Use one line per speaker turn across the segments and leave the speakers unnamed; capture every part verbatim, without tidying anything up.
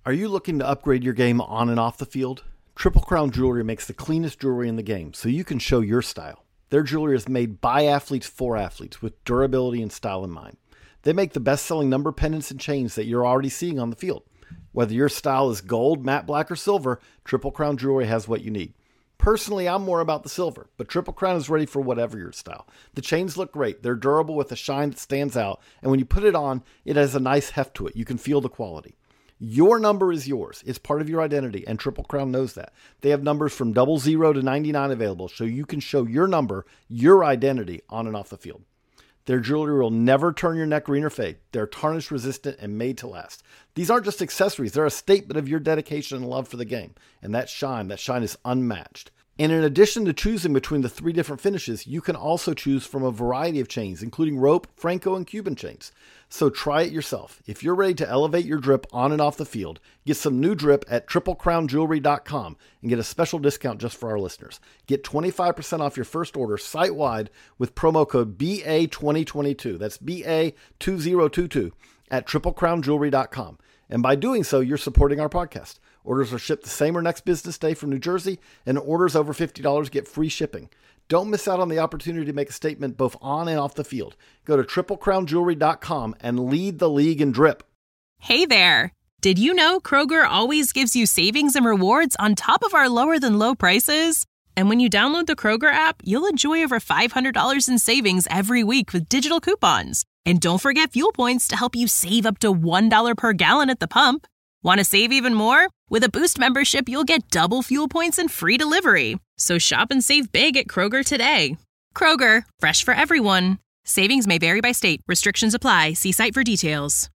Are you looking to upgrade your game on and off the field? Triple Crown Jewelry makes the cleanest jewelry in the game, so you can show your style. Their jewelry is made by athletes for athletes with durability and style in mind. They make the best-selling number pendants and chains that you're already seeing on the field. Whether your style is gold, matte black, or silver, Triple Crown Jewelry has what you need. Personally, I'm more about the silver, but Triple Crown is ready for whatever your style. The chains look great. They're durable with a shine that stands out, and when you put it on, it has a nice heft to it. You can feel the quality. Your number is yours. It's part of your identity, and Triple Crown knows that. They have numbers from double zero to ninety-nine available, so you can show your number, your identity, on and off the field. Their jewelry will never turn your neck green or fade. They're tarnish resistant and made to last. These aren't just accessories. They're a statement of your dedication and love for the game. And that shine, that shine is unmatched. And in addition to choosing between the three different finishes, you can also choose from a variety of chains, including rope, Franco, and Cuban chains. So try it yourself. If you're ready to elevate your drip on and off the field, get some new drip at triple crown jewelry dot com and get a special discount just for our listeners. Get twenty-five percent off your first order site-wide with promo code B A twenty twenty-two. That's B A two thousand twenty-two at triple crown jewelry dot com. And by doing so, you're supporting our podcast. Orders are shipped the same or next business day from New Jersey, and orders over fifty dollars get free shipping. Don't miss out on the opportunity to make a statement both on and off the field. Go to triple crown jewelry dot com and lead the league in drip.
Hey there! Did you know Kroger always gives you savings and rewards on top of our lower-than-low prices? And when you download the Kroger app, you'll enjoy over five hundred dollars in savings every week with digital coupons. And don't forget fuel points to help you save up to one dollar per gallon at the pump. Want to save even more? With a Boost membership, you'll get double fuel points and free delivery. So shop and save big at Kroger today. Kroger, fresh for everyone. Savings may vary by state. Restrictions apply. See site for details.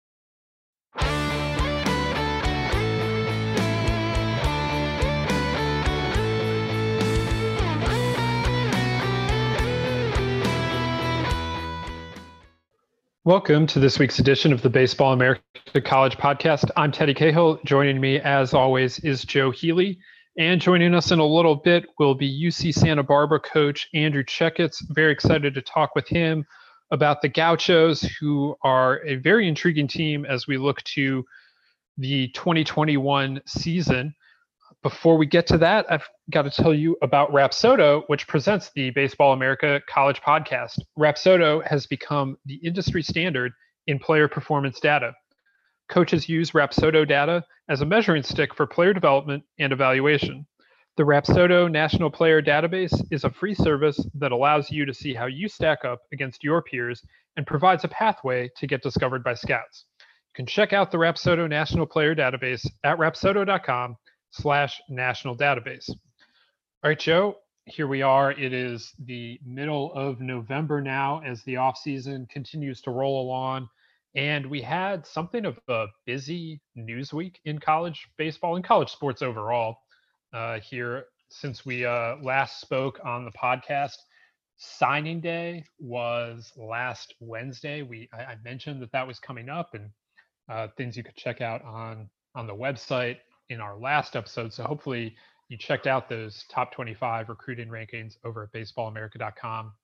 Welcome to this week's edition of the Baseball America College Podcast. I'm Teddy Cahill. Joining me, as always, is Joe Healy. And joining us in a little bit will be U C Santa Barbara coach Andrew Checketts. Very excited to talk with him about the Gauchos, who are a very intriguing team as we look to the twenty twenty-one season. Before we get to that, I've got to tell you about Rapsodo, which presents the Baseball America College Podcast. Rapsodo has become the industry standard in player performance data. Coaches use Rapsodo data as a measuring stick for player development and evaluation. The Rapsodo National Player Database is a free service that allows you to see how you stack up against your peers and provides a pathway to get discovered by scouts. You can check out the Rapsodo National Player Database at rapsodo dot com slash national database. All right, Joe, here we are. It is the middle of November now as the offseason continues to roll along. And we had something of a busy news week in college baseball and college sports overall uh, here since we uh, last spoke on the podcast. Signing day was last Wednesday. We I, I mentioned that that was coming up, and uh, things you could check out on on the website in our last episode. So hopefully you checked out those top twenty-five recruiting rankings over at baseball america dot com.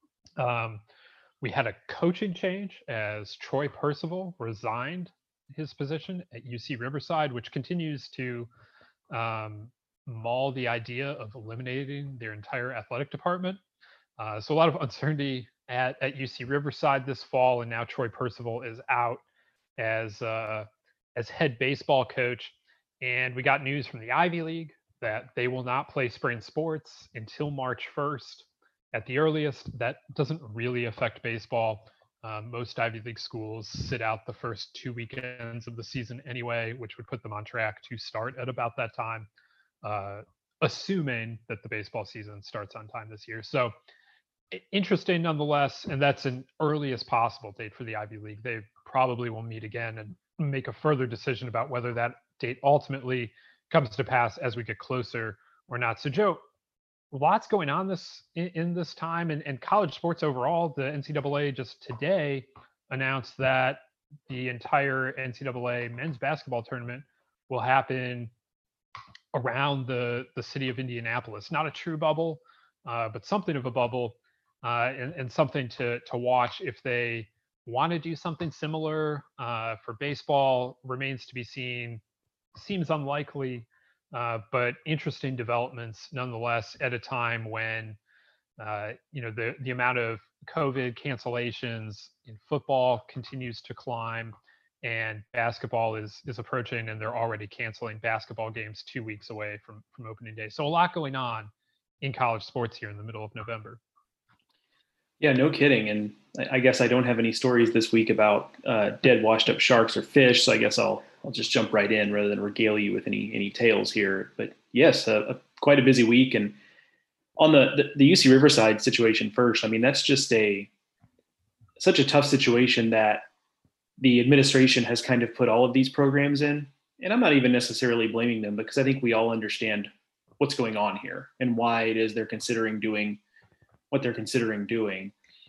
Um, we had a coaching change as Troy Percival resigned his position at U C Riverside, which continues to um, maul the idea of eliminating their entire athletic department. Uh, so a lot of uncertainty at, at U C Riverside this fall, and now Troy Percival is out as uh, as head baseball coach. And we got news from the Ivy League that they will not play spring sports until March first at the earliest. That doesn't really affect baseball. Uh, most Ivy League schools sit out the first two weekends of the season anyway, which would put them on track to start at about that time, uh, assuming that the baseball season starts on time this year. So interesting nonetheless, and that's an earliest possible date for the Ivy League. They probably will meet again and make a further decision about whether that date ultimately comes to pass as we get closer or not. So Joe, lots going on this in, in this time, and, and college sports overall. The N C double A just today announced that the entire N C double A men's basketball tournament will happen around the, the city of Indianapolis. Not a true bubble, uh, but something of a bubble, uh, and, and something to to watch if they want to do something similar uh, for baseball. Remains to be seen seems unlikely, uh, but interesting developments nonetheless at a time when uh, you know the the amount of COVID cancellations in football continues to climb, and basketball is is approaching, and they're already canceling basketball games two weeks away from from opening day. So a lot going on in college sports here in the middle of November.
Yeah, no kidding. And I guess I don't have any stories this week about uh, dead, washed up sharks or fish. So I guess I'll I'll just jump right in rather than regale you with any any tales here. But yes, a, a, quite a busy week. And on the, the the U C Riverside situation first, I mean that's just a such a tough situation that the administration has kind of put all of these programs in. And I'm not even necessarily blaming them because I think we all understand what's going on here and why it is they're considering doing what they're considering doing.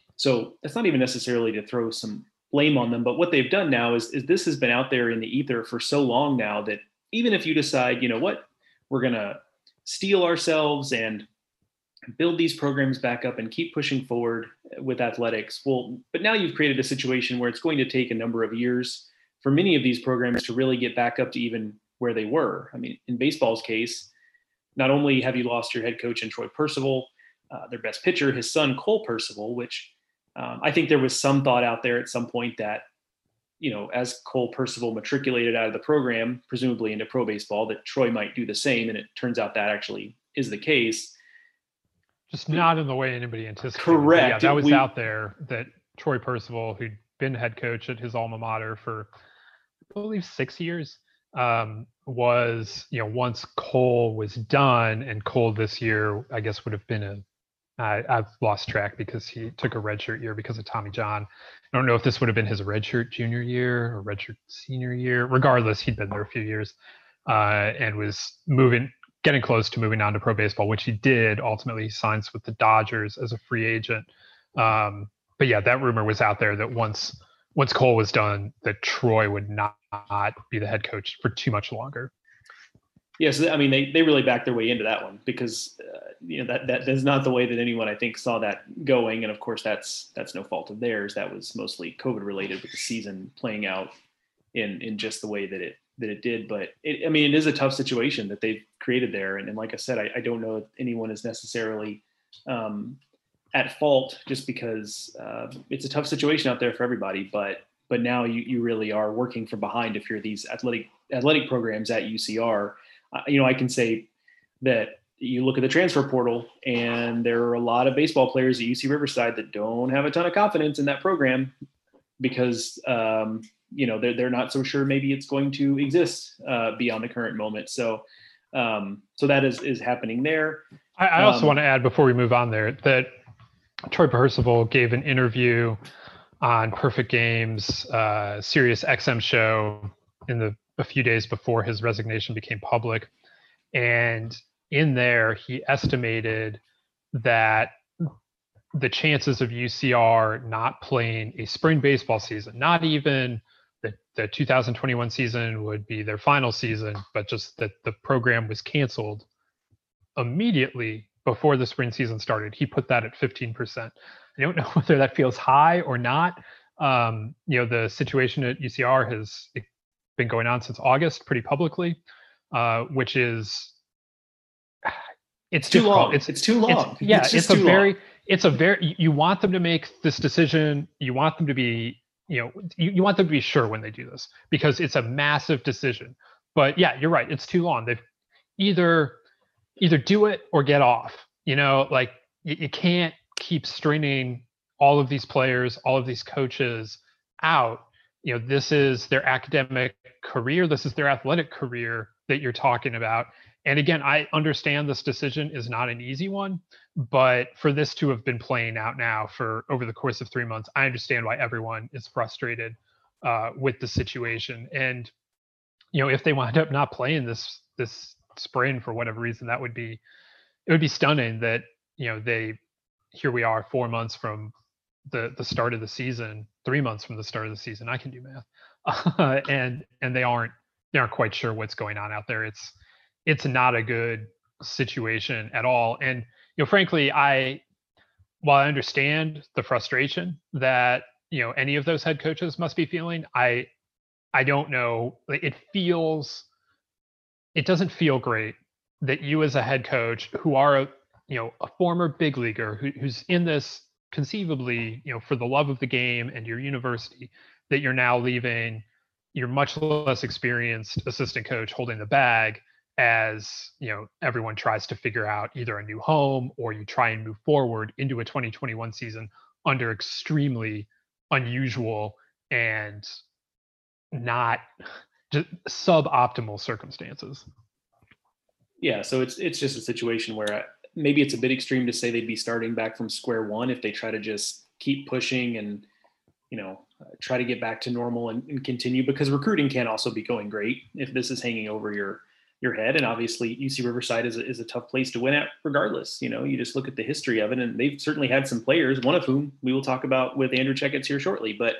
So it's not even necessarily to throw some blame on them, but what they've done now is, is this has been out there in the ether for so long now that even if you decide, you know what, we're going to steel ourselves and build these programs back up and keep pushing forward with athletics. Well, but now you've created a situation where it's going to take a number of years for many of these programs to really get back up to even where they were. I mean, in baseball's case, not only have you lost your head coach in Troy Percival, Uh, their best pitcher, his son, Cole Percival, which um, I think there was some thought out there at some point that, you know, as Cole Percival matriculated out of the program, presumably into pro baseball, that Troy might do the same. And it turns out that actually is the case.
Just not in the way anybody anticipated.
Correct.
Yeah, that was
we,
out there that Troy Percival, who'd been head coach at his alma mater for, I believe, six years, um, was, you know, once Cole was done, and Cole this year, I guess, would have been a, I, I've lost track because he took a redshirt year because of Tommy John. I don't know if this would have been his redshirt junior year or redshirt senior year. Regardless, he'd been there a few years uh, and was moving, getting close to moving on to pro baseball, which he did. Ultimately, he signs with the Dodgers as a free agent. Um, but yeah, that rumor was out there that once once Cole was done, that Troy would not be the head coach for too much longer.
Yes, I mean, they, they really backed their way into that one because, uh, you know, that, that is not the way that anyone, I think, saw that going. And of course, that's that's no fault of theirs. That was mostly COVID related with the season playing out in in just the way that it that it did. But, it, I mean, it is a tough situation that they've created there. And, and like I said, I, I don't know if anyone is necessarily um, at fault just because uh, it's a tough situation out there for everybody. But but now you, you really are working from behind if you're these athletic athletic programs at U C R. Uh, you know, I can say that you look at the transfer portal and there are a lot of baseball players at U C Riverside that don't have a ton of confidence in that program because, um, you know, they're, they're not so sure maybe it's going to exist uh, beyond the current moment. So, um, so that is, is happening there.
I, I also
um,
want to add before we move on there that Troy Percival gave an interview on Perfect Games, uh, Sirius X M show in the a few days before his resignation became public. And in there, he estimated that the chances of U C R not playing a spring baseball season, not even the, the two thousand twenty-one season would be their final season, but just that the program was canceled immediately before the spring season started. He put that at fifteen percent. I don't know whether that feels high or not. Um, you know, the situation at U C R has been going on since August pretty publicly, uh, which is it's
too
difficult.
long.
It's
it's too long.
It's, yeah,
it's,
it's a very long. it's a very you want them to make this decision. You want them to be you know you, you want them to be sure when they do this because it's a massive decision. But yeah, you're right. It's too long. They've either either do it or get off. You know, like you, you can't keep stringing all of these players, all of these coaches out. You know, this is their academic career. This is their athletic career that you're talking about. And again, I understand this decision is not an easy one, but for this to have been playing out now for over the course of three months, I understand why everyone is frustrated uh, with the situation. And, you know, if they wind up not playing this, this spring for whatever reason, that would be, it would be stunning that, you know, they, here we are four months from the the start of the season, three months from the start of the season. I can do math, uh, and and they aren't they aren't quite sure what's going on out there. It's it's not a good situation at all. And you know, frankly, I while I understand the frustration that you know any of those head coaches must be feeling, I I don't know. It feels it doesn't feel great that you as a head coach who are a, you know, a former big leaguer who, who's in this conceivably, you know, for the love of the game and your university, that you're now leaving your much less experienced assistant coach holding the bag as, you know, everyone tries to figure out either a new home or you try and move forward into a twenty twenty-one season under extremely unusual and not just suboptimal circumstances.
Yeah, so it's it's just a situation where I, maybe it's a bit extreme to say they'd be starting back from square one if they try to just keep pushing and, you know, uh, try to get back to normal and, and continue, because recruiting can also be going great if this is hanging over your your head. And obviously U C Riverside is a, is a tough place to win at regardless. You know, you just look at the history of it, and they've certainly had some players, one of whom we will talk about with Andrew Checketts here shortly. But,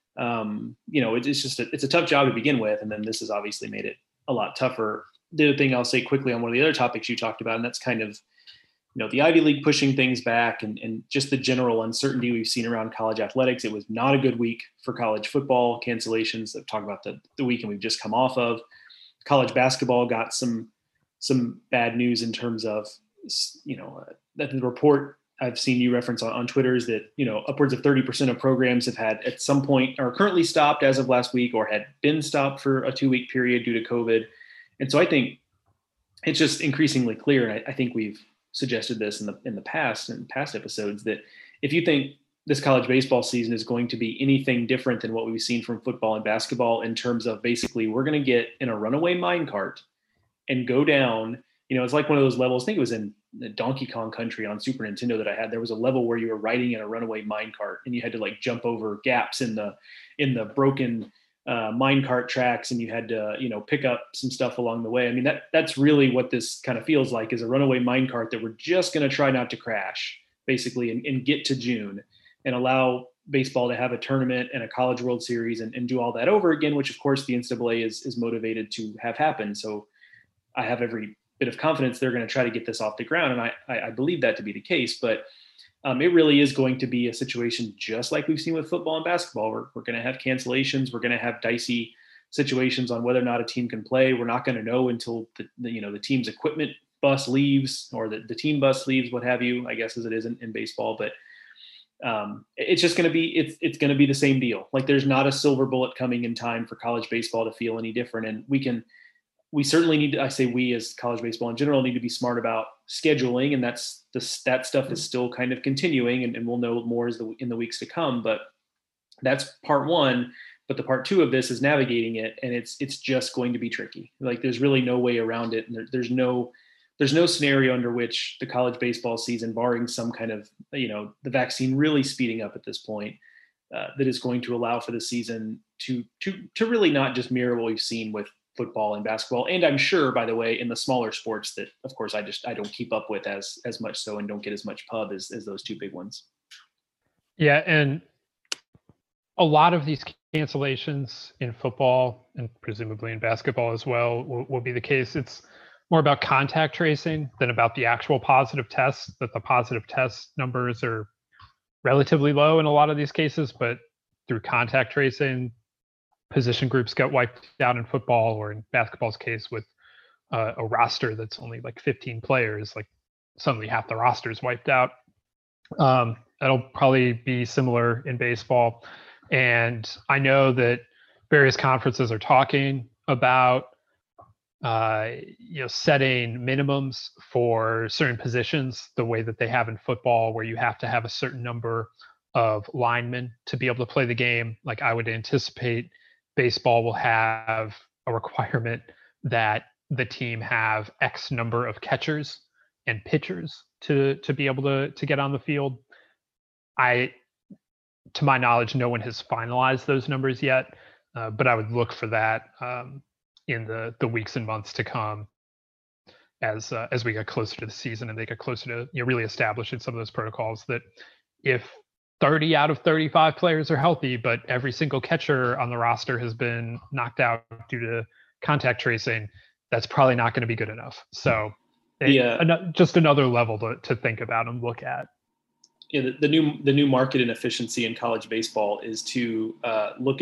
um, you know, it, it's just, a, it's a tough job to begin with. And then this has obviously made it a lot tougher. The other thing I'll say quickly on one of the other topics you talked about, and that's kind of, you know, the Ivy League pushing things back and, and just the general uncertainty we've seen around college athletics. It was not a good week for college football cancellations. I've talked about the, the weekend we've just come off of. College basketball got some some bad news in terms of, you know, uh, that the report I've seen you reference on, on Twitter is that, you know, upwards of thirty percent of programs have had at some point are currently stopped as of last week or had been stopped for a two week period due to COVID. And so I think it's just increasingly clear. And I, I think we've suggested this in the, in the past and past episodes that if you think this college baseball season is going to be anything different than what we've seen from football and basketball in terms of basically we're going to get in a runaway minecart and go down, you know, it's like one of those levels. I think it was in the Donkey Kong Country on Super Nintendo that I had. There was a level where you were riding in a runaway minecart and you had to like jump over gaps in the, in the broken uh, minecart tracks. And you had to, you know, pick up some stuff along the way. I mean, that that's really what this kind of feels like, is a runaway minecart that we're just going to try not to crash basically and, and get to June and allow baseball to have a tournament and a College World Series and, and do all that over again, which of course the N C double A is, is motivated to have happen. So I have every bit of confidence they're going to try to get this off the ground. And I, I, I believe that to be the case, but um, it really is going to be a situation just like we've seen with football and basketball. We're, we're going to have cancellations. We're going to have dicey situations on whether or not a team can play. We're not going to know until the, the, you know, the team's equipment bus leaves or the, the team bus leaves, what have you, I guess, as it is in, in baseball. But um, it's just going to be, it's, it's going to be the same deal. Like there's not a silver bullet coming in time for college baseball to feel any different. And we can, we certainly need to, I say we as college baseball in general need to be smart about scheduling. And that's the, that stuff is still kind of continuing and, and we'll know more as the, in the weeks to come, but that's part one. But the part two of this is navigating it. And it's, it's just going to be tricky. Like there's really no way around it. And there, there's no, There's no scenario under which the college baseball season, barring some kind of, you know, the vaccine really speeding up at this point, uh, that is going to allow for the season to to to really not just mirror what we've seen with football and basketball. And I'm sure, by the way, in the smaller sports that, of course, I just I don't keep up with as as much so and don't get as much pub as, as those two big ones.
Yeah, and a lot of these cancellations in football and presumably in basketball as well will, will be the case. It's more about contact tracing than about the actual positive tests, that the positive test numbers are relatively low in a lot of these cases, but through contact tracing, position groups get wiped out in football, or in basketball's case with uh, a roster that's only like fifteen players, like suddenly half the roster is wiped out. Um, that'll probably be similar in baseball. And I know that various conferences are talking about uh, you know, setting minimums for certain positions, the way that they have in football, where you have to have a certain number of linemen to be able to play the game. Like I would anticipate baseball will have a requirement that the team have X number of catchers and pitchers to, to be able to, to get on the field. I, to my knowledge, no one has finalized those numbers yet, uh, but I would look for that um, in the the weeks and months to come as uh, as we get closer to the season and they get closer to, you know, really establishing some of those protocols, that if thirty out of thirty-five players are healthy, but every single catcher on the roster has been knocked out due to contact tracing, that's probably not going to be good enough. So
yeah,
it, an, just another level to, to think about and look at.
Yeah, the, the new the new market inefficiency in college baseball is to uh, look at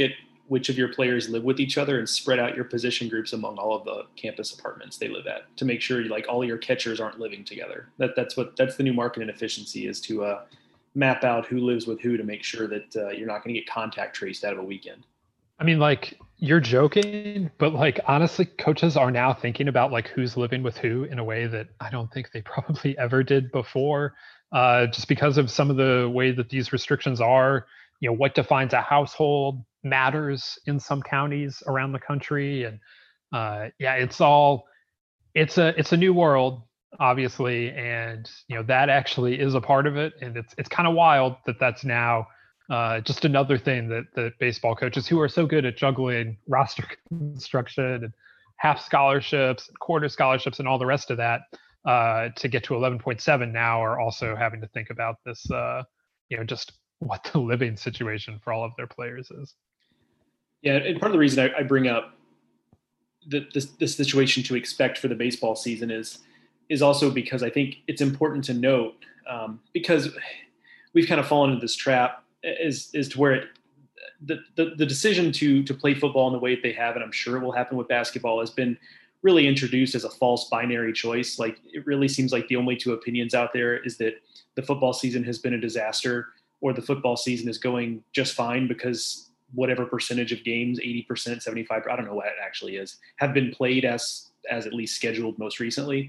which of your players live with each other and spread out your position groups among all of the campus apartments they live at to make sure like all your catchers aren't living together. That that's what that's the new marketing efficiency is to uh, map out who lives with who to make sure that uh, you're not going to get contact traced out of a weekend.
I mean, like, you're joking, but like honestly, coaches are now thinking about like who's living with who in a way that I don't think they probably ever did before. Uh, just because of some of the way that these restrictions are, you know, what defines a household matters in some counties around the country. And uh, yeah, it's all, it's a, it's a new world, obviously. And, you know, that actually is a part of it. And it's, it's kind of wild that that's now uh, just another thing that, that baseball coaches who are so good at juggling roster construction and half scholarships, quarter scholarships, and all the rest of that, uh, to get to eleven point seven now are also having to think about this, uh, you know, just what the living situation for all of their players is.
Yeah, and part of the reason I, I bring up the, this, this situation to expect for the baseball season is is also because I think it's important to note, um, because we've kind of fallen into this trap is is to where it, the, the the decision to to play football in the way that they have, and I'm sure it will happen with basketball, has been really introduced as a false binary choice. Like, it really seems like the only two opinions out there is that the football season has been a disaster, or the football season is going just fine because whatever percentage of games, eighty percent, seventy-five, I don't know what it actually is, have been played as, as at least scheduled most recently.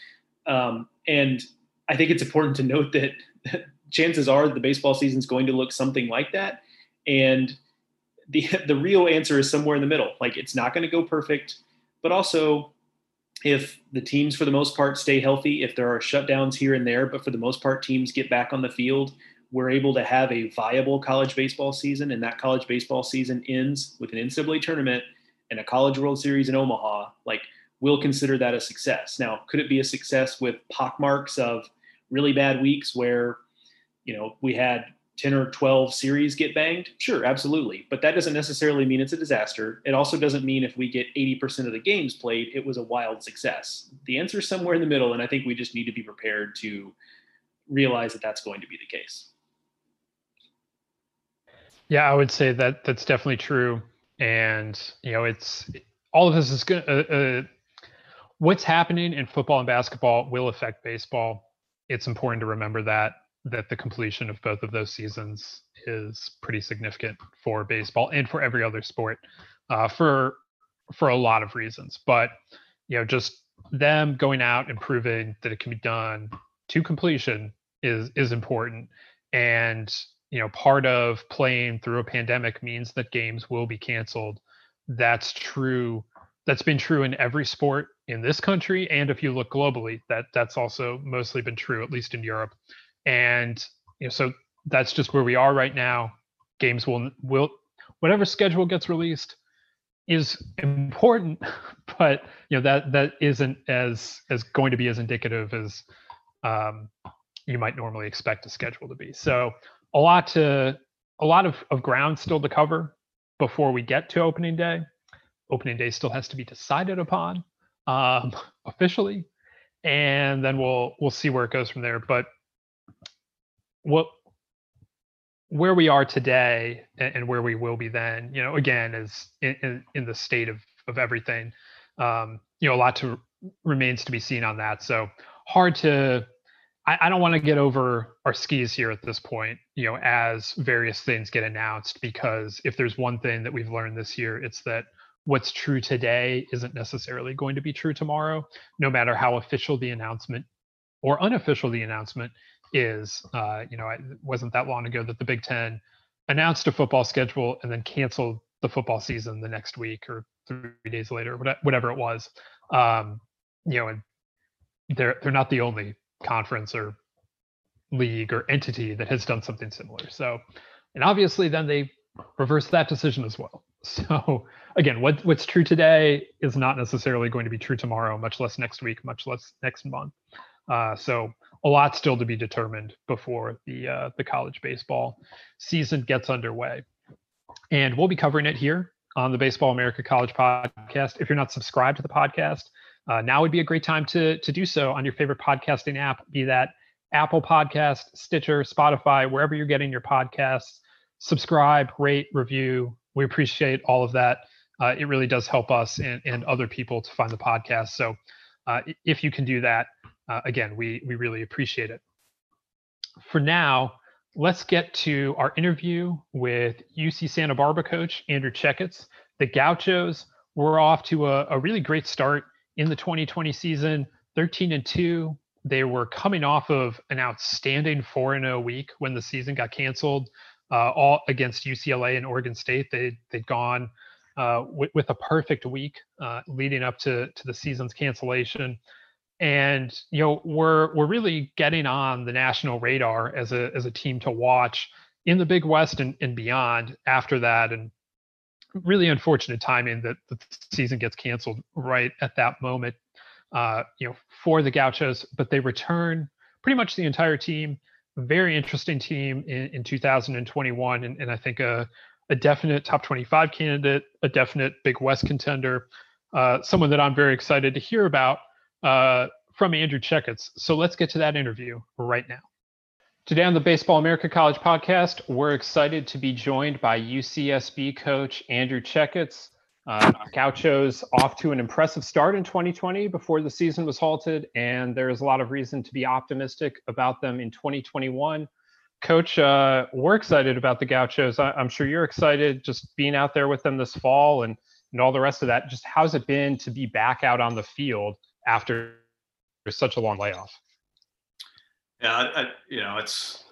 Um, and I think it's important to note that chances are the baseball season is going to look something like that. And the, the real answer is somewhere in the middle. Like, it's not going to go perfect, but also if the teams for the most part stay healthy, if there are shutdowns here and there, but for the most part teams get back on the field, we're able to have a viable college baseball season, and that college baseball season ends with an N C double A tournament and a College World Series in Omaha. Like, we'll consider that a success. Now, could it be a success with pockmarks of really bad weeks where, you know, we had ten or twelve series get banged? Sure, absolutely. But that doesn't necessarily mean it's a disaster. It also doesn't mean if we get eighty percent of the games played, it was a wild success. The answer is somewhere in the middle, and I think we just need to be prepared to realize that that's going to be the case.
Yeah, I would say that that's definitely true. And, you know, it's all of this is going to, uh, uh, what's happening in football and basketball will affect baseball. It's important to remember that, that the completion of both of those seasons is pretty significant for baseball and for every other sport, uh, for, for a lot of reasons. But, you know, just them going out and proving that it can be done to completion is, is important. And, you know, part of playing through a pandemic means that games will be canceled. That's true. That's been true in every sport in this country. And if you look globally, that that's also mostly been true, at least in Europe. And, you know, so that's just where we are right now. Games will, will, whatever schedule gets released is important, but, you know, that, that isn't as, as going to be as indicative as um, you might normally expect a schedule to be. So, a lot to a lot of, of ground still to cover before we get to opening day. Opening day still has to be decided upon um, officially, and then we'll we'll see where it goes from there. But what where we are today and, and where we will be then, you know, again, is in, in, in the state of of everything. Um, you know, a lot to remains to be seen on that. So hard to. I, I don't want to get over our skis here at this point, you know, as various things get announced, because if there's one thing that we've learned this year, it's that what's true today isn't necessarily going to be true tomorrow, no matter how official the announcement or unofficial the announcement is. Uh, you know, it wasn't that long ago that the Big Ten announced a football schedule and then canceled the football season the next week or three days later, whatever it was. Um, you know, and they're they're not the only conference or league or entity that has done something similar. So, and obviously then they reverse that decision as well. So again, what what's true today is not necessarily going to be true tomorrow, much less next week, much less next month. Uh, so a lot still to be determined before the uh, the college baseball season gets underway. And we'll be covering it here on the Baseball America College Podcast. If you're not subscribed to the podcast, Uh, now would be a great time to to do so on your favorite podcasting app, be that Apple Podcast, Stitcher, Spotify, wherever you're getting your podcasts. Subscribe, rate, review, we appreciate all of that. Uh, it really does help us and, and other people to find the podcast. So uh, if you can do that, uh, again, we we really appreciate it. For now, let's get to our interview with U C Santa Barbara coach Andrew Checketts. The Gauchos were off to a, a really great start in the twenty twenty season, thirteen and two. They were coming off of an outstanding four and oh week when the season got canceled, uh, all against U C L A and Oregon State. They, they'd gone uh, with, with a perfect week uh, leading up to, to the season's cancellation. And, you know, we're we're really getting on the national radar as a as a team to watch in the Big West and, and beyond after that. And really unfortunate timing that the season gets canceled right at that moment, uh, you know, for the Gauchos. But they return pretty much the entire team. Very interesting team in, in two thousand twenty-one, and, and I think a a definite top twenty-five candidate, a definite Big West contender, uh, someone that I'm very excited to hear about uh, from Andrew Checketts. So let's get to that interview right now. Today on the Baseball America College podcast, we're excited to be joined by U C S B coach Andrew Checketts. Uh, Gauchos off to an impressive start in twenty twenty before the season was halted, and there is a lot of reason to be optimistic about them in twenty twenty-one. Coach, uh, we're excited about the Gauchos. I- I'm sure you're excited just being out there with them this fall and, and all the rest of that. Just how's it been to be back out on the field after such a long layoff?
Yeah, I, I, you know, it's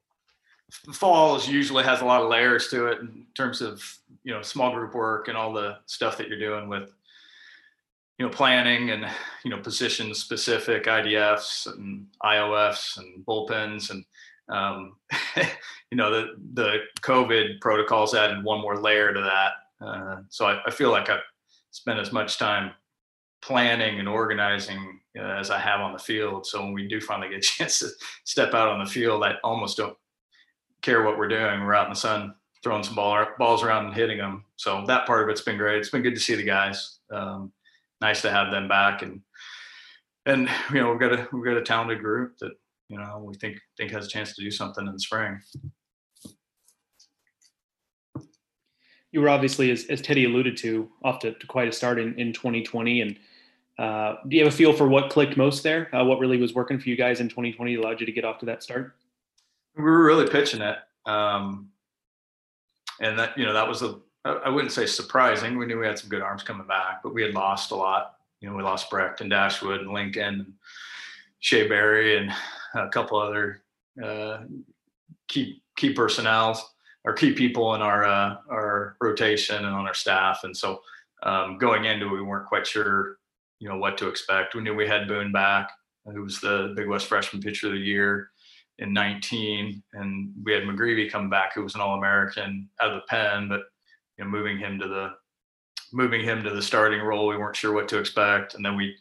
fall is usually has a lot of layers to it in terms of, you know, small group work and all the stuff that you're doing with, you know, planning and, you know, position specific I D Fs and I O Fs and bullpens. And, um, you know, the, the COVID protocols added one more layer to that. Uh, so I, I feel like I've spent as much time planning and organizing uh, as I have on the field. So when we do finally get a chance to step out on the field, I almost don't care what we're doing. We're out in the sun throwing some ball, balls around and hitting them. So that part of it's been great. It's been good to see the guys. Um, nice to have them back. And, and, you know, we've got a, we've got a talented group that, you know, we think, think has a chance to do something in the spring.
You were obviously, as, as Teddy alluded to, off to, to quite a start in, in twenty twenty. And uh, do you have a feel for what clicked most there? Uh, what really was working for you guys in twenty twenty allowed you to get off to that start?
We were really pitching it. Um, and that, you know, that was a, I wouldn't say surprising. We knew we had some good arms coming back, but we had lost a lot. You know, we lost Brecht and Dashwood and Lincoln and Shea Berry and a couple other uh, key key personnel or key people in our uh, our rotation and on our staff. And so um, going into it, we weren't quite sure, you know, what to expect. We knew we had Boone back, who was the Big West Freshman Pitcher of the Year in nineteen, and we had McGreevy come back, who was an All-American out of the pen, but you know, moving him to the moving him to the starting role, we weren't sure what to expect. And then we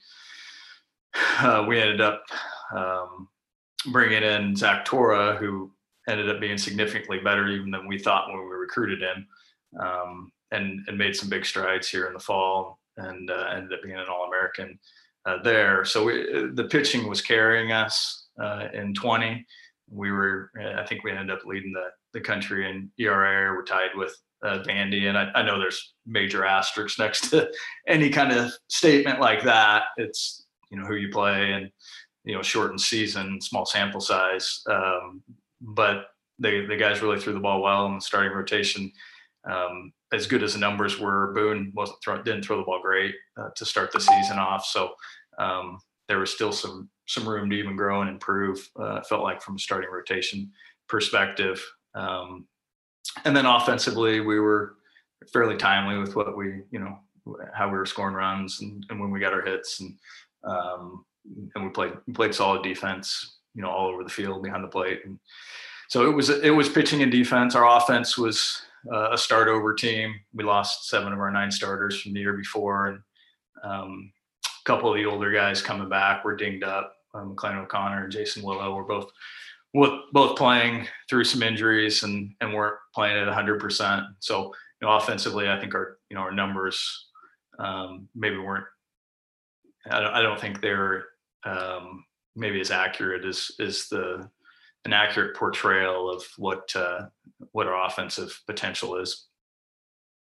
uh, we ended up um, bringing in Zach Torra, who ended up being significantly better even than we thought when we recruited him, um, and and made some big strides here in the fall, and uh, ended up being an All-American uh, there. So we, the pitching was carrying us uh, in twenty. We were, I think we ended up leading the, the country in E R A. We're tied with uh, Vandy. And I, I know there's major asterisks next to any kind of statement like that. It's, you know, who you play and, you know, shortened season, small sample size. Um, but they, the guys really threw the ball well in the starting rotation. Um, as good as the numbers were, Boone wasn't throw, didn't throw the ball great uh, to start the season off. So um, there was still some some room to even grow and improve. Uh, felt like from a starting rotation perspective. Um, and then offensively, we were fairly timely with what we, you know, how we were scoring runs and, and when we got our hits, and um, and we played we played solid defense, you know, all over the field behind the plate. And so it was it was pitching and defense. Our offense was uh, a start over team. We lost seven of our nine starters from the year before, and um, a couple of the older guys coming back were dinged up. Um, McLean O'Connor and Jason Willow were both both playing through some injuries and and weren't playing at one hundred percent. So, you know, offensively, I think our you know our numbers um, maybe weren't. I don't, I don't think they're um, maybe as accurate as as the an accurate portrayal of what uh, what our offensive potential is.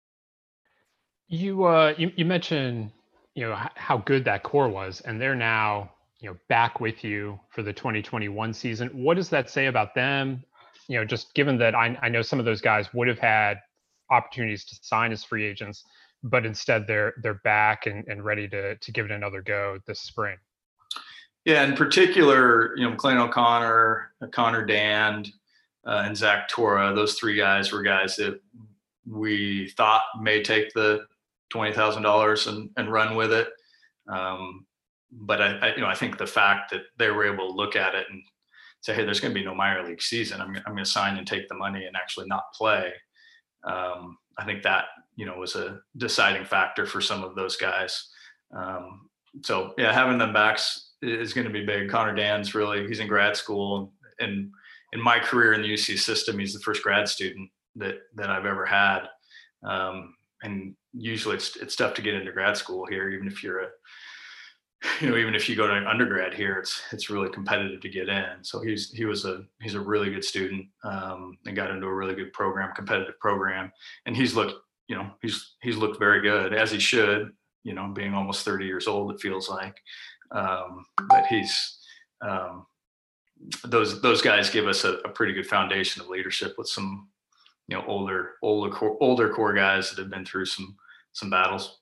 You uh, you, you mentioned, you know, how good that core was, and they're now, you know, back with you for the twenty twenty-one season. What does that say about them? You know, just given that I, I know some of those guys would have had opportunities to sign as free agents, but instead they're they're back and, and ready to to give it another go this spring.
Yeah, in particular, you know, McLean O'Connor, Connor Dand, uh, and Zach Torra, those three guys were guys that we thought may take the twenty thousand dollars and, and run with it. Um, but I, I, you know, I think the fact that they were able to look at it and say, hey, there's going to be no minor league season. I'm, I'm going to sign and take the money and actually not play. Um, I think that, you know, was a deciding factor for some of those guys. Um, so yeah, having them back is going to be big. Connor Dan's really, he's in grad school, and in my career in the U C system, he's the first grad student that, that I've ever had. Um, and usually it's, it's tough to get into grad school here, even if you're a, you know, even if you go to an undergrad here, it's, it's really competitive to get in. So he's, he was a, he's a really good student, um, and got into a really good program, competitive program. And he's looked, you know, he's, he's looked very good, as he should, you know, being almost thirty years old, it feels like. Um, but he's, um, those, those guys give us a, a pretty good foundation of leadership with some, you know, older, older, core, older core guys that have been through some, some battles.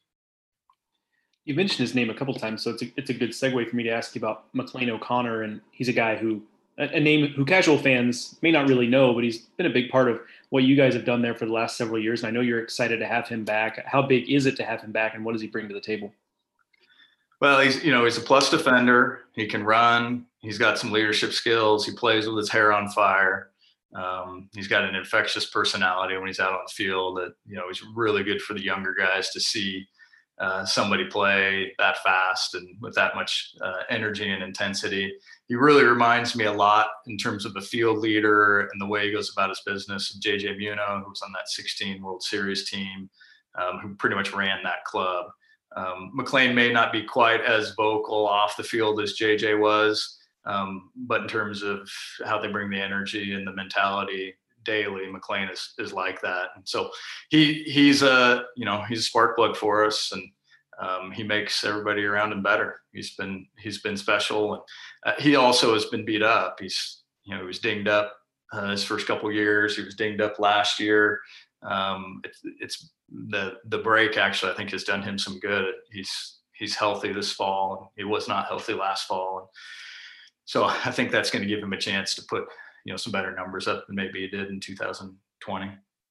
You mentioned his name a couple of times, so it's a, it's a good segue for me to ask you about McLean O'Connor. And he's a guy who, a name who casual fans may not really know, but he's been a big part of what you guys have done there for the last several years. And I know you're excited to have him back. How big is it to have him back, and what does he bring to the table?
Well, he's, you know, he's a plus defender. He can run. He's got some leadership skills. He plays with his hair on fire. Um, he's got an infectious personality when he's out on the field that, you know, he's really good for the younger guys to see uh, somebody play that fast and with that much uh, energy and intensity. He really reminds me a lot in terms of a field leader and the way he goes about his business of J J Buno, who was on that sixteen World Series team, um, who pretty much ran that club. Um, McLean may not be quite as vocal off the field as J J was, um, but in terms of how they bring the energy and the mentality daily, McLean is, is like that. And so he, he's a, you know, he's a spark plug for us, and um, he makes everybody around him better. He's been, he's been special. And uh, he also has been beat up. He's, you know, he was dinged up uh, his first couple of years. He was dinged up last year. Um, it's, it's the, the break actually, I think, has done him some good. He's, he's healthy this fall. He was not healthy last fall. And so I think that's going to give him a chance to put, you know, some better numbers up than maybe he did in two thousand twenty.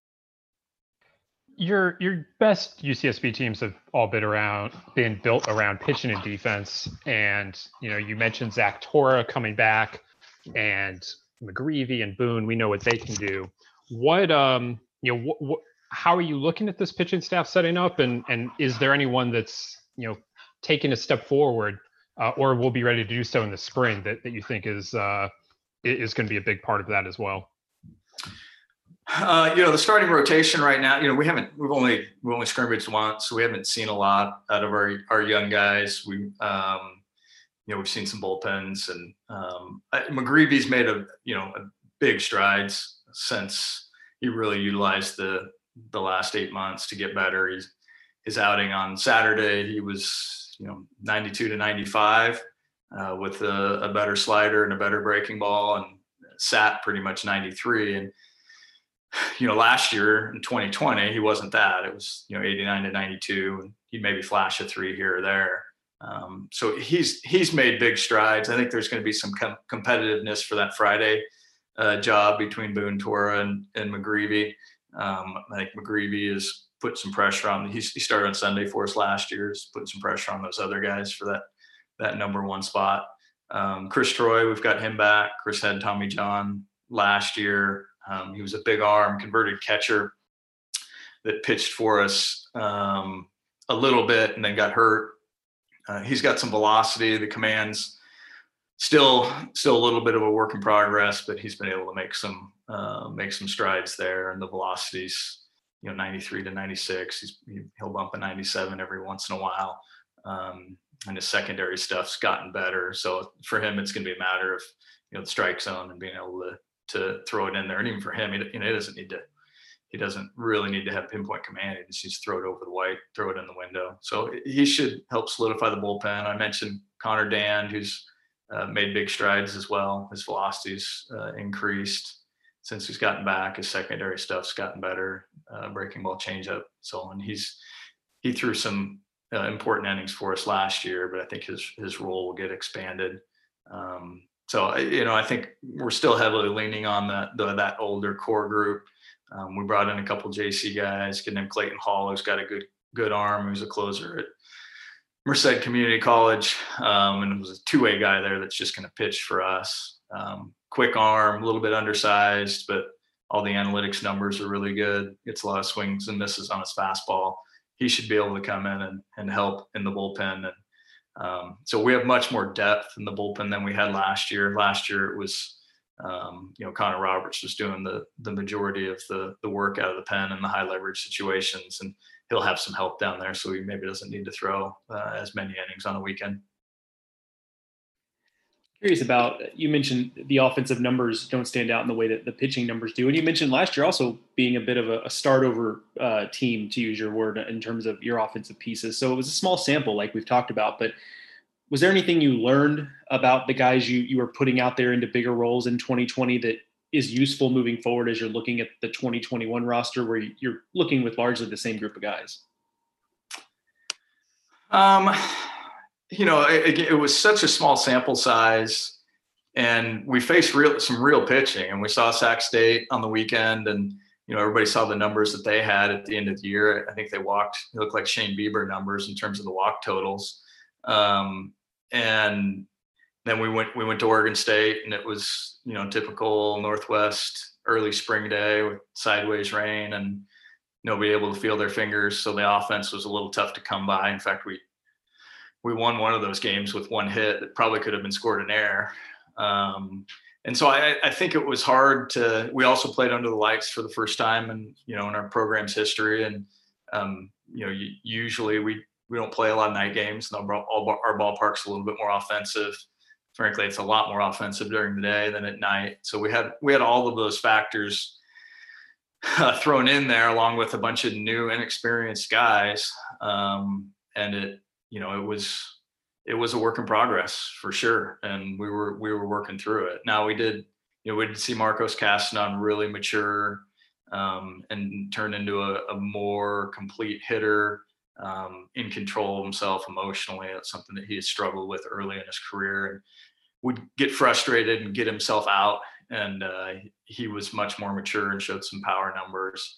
Your your best U C S B teams have all been around, been built around pitching and defense. And, you know, you mentioned Zach Torra coming back, and McGreevy and Boone, we know what they can do. What, um, you know, wh- wh- how are you looking at this pitching staff setting up? And, and is there anyone that's, you know, taking a step forward uh, or will be ready to do so in the spring that, that you think is, uh, is going to be a big part of that as well?
Uh, you know, the starting rotation right now, you know, we haven't, we've only, we've only scrimmaged once, so we haven't seen a lot out of our, our young guys. We, um, you know, we've seen some bullpens, and um, McGreevy's made a, you know, a big strides since he really utilized the, the last eight months to get better. He's, his outing on Saturday, he was, you know, ninety-two to ninety-five uh, with a, a better slider and a better breaking ball, and sat pretty much ninety-three. And, you know, last year in twenty twenty, he wasn't that. It was, you know, eighty-nine to ninety-two, and he'd maybe flash a three here or there. Um, so he's, he's made big strides. I think there's going to be some com- competitiveness for that Friday uh, job between Boone, Torra, and, and McGreevy. Um, I think McGreevy has put some pressure on, he's, he started on Sunday for us last year, he's putting some pressure on those other guys for that, that number one spot. Um, Chris Troy, we've got him back. Chris had Tommy John last year. Um, he was a big arm, converted catcher that pitched for us um, a little bit and then got hurt. Uh, he's got some velocity. The command's still still a little bit of a work in progress, but he's been able to make some uh, make some strides there. And the velocity's, you know, ninety-three to ninety-six. He's, he'll bump a ninety-seven every once in a while. Um, and his secondary stuff's gotten better. So for him, it's going to be a matter of, you know, the strike zone and being able to to throw it in there. And even for him, he, you know, he doesn't need to he doesn't really need to have pinpoint command. He just needs to throw it over the white, throw it in the window. So he should help solidify the bullpen. I mentioned Connor Dand, who's uh, made big strides as well. His velocity's uh, increased since he's gotten back. His secondary stuff's gotten better, uh, breaking ball, changeup, so on. He's he threw some uh, important innings for us last year, but I think his his role will get expanded. Um, so you know, I think we're still heavily leaning on the, the that older core group. Um, we brought in a couple J C guys, kid named Clayton Hall, who's got a good good arm, who's a closer at Merced Community College, um, and was a two-way guy there that's just going to pitch for us. Um, quick arm, a little bit undersized, but all the analytics numbers are really good. Gets a lot of swings and misses on his fastball. He should be able to come in and, and help in the bullpen. And um, so we have much more depth in the bullpen than we had last year. Last year it was, um, you know, Connor Roberts was doing the the majority of the the work out of the pen in the high leverage situations, and he'll have some help down there, so he maybe doesn't need to throw uh, as many innings on a weekend.
Curious about, you mentioned the offensive numbers don't stand out in the way that the pitching numbers do. And you mentioned last year also being a bit of a, a start over uh, team, to use your word, in terms of your offensive pieces. So it was a small sample like we've talked about, but was there anything you learned about the guys you, you were putting out there into bigger roles in twenty twenty that is useful moving forward as you're looking at the twenty twenty-one roster, where you're looking with largely the same group of guys?
Um, you know, it, it was such a small sample size, and we faced real some real pitching, and we saw Sac State on the weekend, and you know, everybody saw the numbers that they had at the end of the year. I think they walked, it looked like Shane Bieber numbers in terms of the walk totals. Um, and then we went we went to Oregon State, and it was, you know, typical Northwest early spring day with sideways rain and nobody able to feel their fingers. So the offense was a little tough to come by. In fact, we we won one of those games with one hit that probably could have been scored in air. Um, and so I, I think it was hard to. We also played under the lights for the first time, and you know, in our program's history. And um, you know, usually we we don't play a lot of night games. And our, our ballpark's a little bit more offensive. Frankly, it's a lot more offensive during the day than at night. So we had we had all of those factors uh, thrown in there, along with a bunch of new, inexperienced guys. Um, and it, you know, it was it was a work in progress for sure. And we were we were working through it. Now we did, you know, we did see Marcos Castanon really mature um, and turn into a, a more complete hitter, um, in control of himself emotionally. That's something that he had struggled with early in his career, and would get frustrated and get himself out. And uh, he was much more mature and showed some power numbers.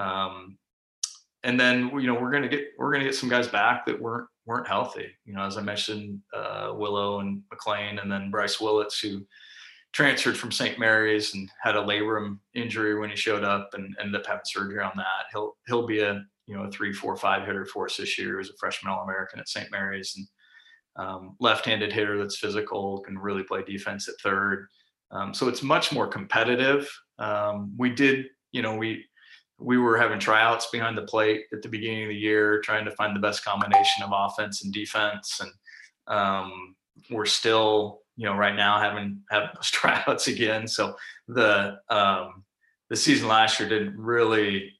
Um, and then, you know, we're going to get, we're going to get some guys back that weren't, weren't healthy. You know, as I mentioned, uh, Willow and McLean, and then Bryce Willits, who transferred from Saint Mary's and had a labrum injury when he showed up and ended up having surgery on that. He'll, he'll be a, you know, a three, four, five hitter for us this year. As a freshman All-American at Saint Mary's, and um, left-handed hitter that's physical, can really play defense at third. Um, so it's much more competitive. Um, we did, you know, we, we were having tryouts behind the plate at the beginning of the year, trying to find the best combination of offense and defense. And um, we're still, you know, right now having, having those tryouts again. So the, um, the season last year didn't really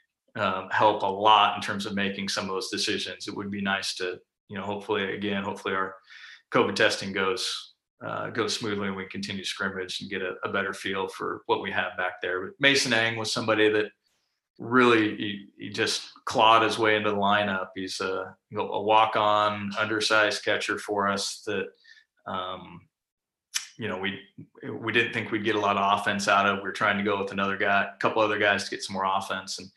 um, help a lot in terms of making some of those decisions. It would be nice to, you know, hopefully again, hopefully our COVID testing goes, uh, goes smoothly and we continue scrimmage and get a, a better feel for what we have back there. But Mason Ang was somebody that really, he, he just clawed his way into the lineup. He's a, you know, a walk-on undersized catcher for us that, um, you know, we, we didn't think we'd get a lot of offense out of. We were trying to go with another guy, a couple other guys to get some more offense. And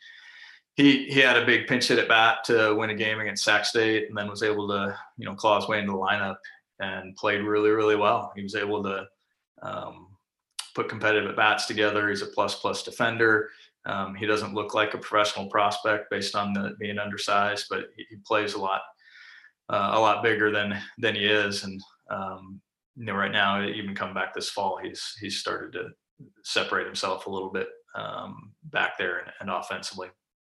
he, he had a big pinch hit at bat to win a game against Sac State, and then was able to, you know, claw his way into the lineup and played really, really well. He was able to um, put competitive at bats together. He's a plus plus defender. Um, he doesn't look like a professional prospect based on the being undersized, but he, he plays a lot, uh, a lot bigger than, than he is. And, um, you know, right now, even come back this fall, he's, he's started to separate himself a little bit um, back there and, and offensively.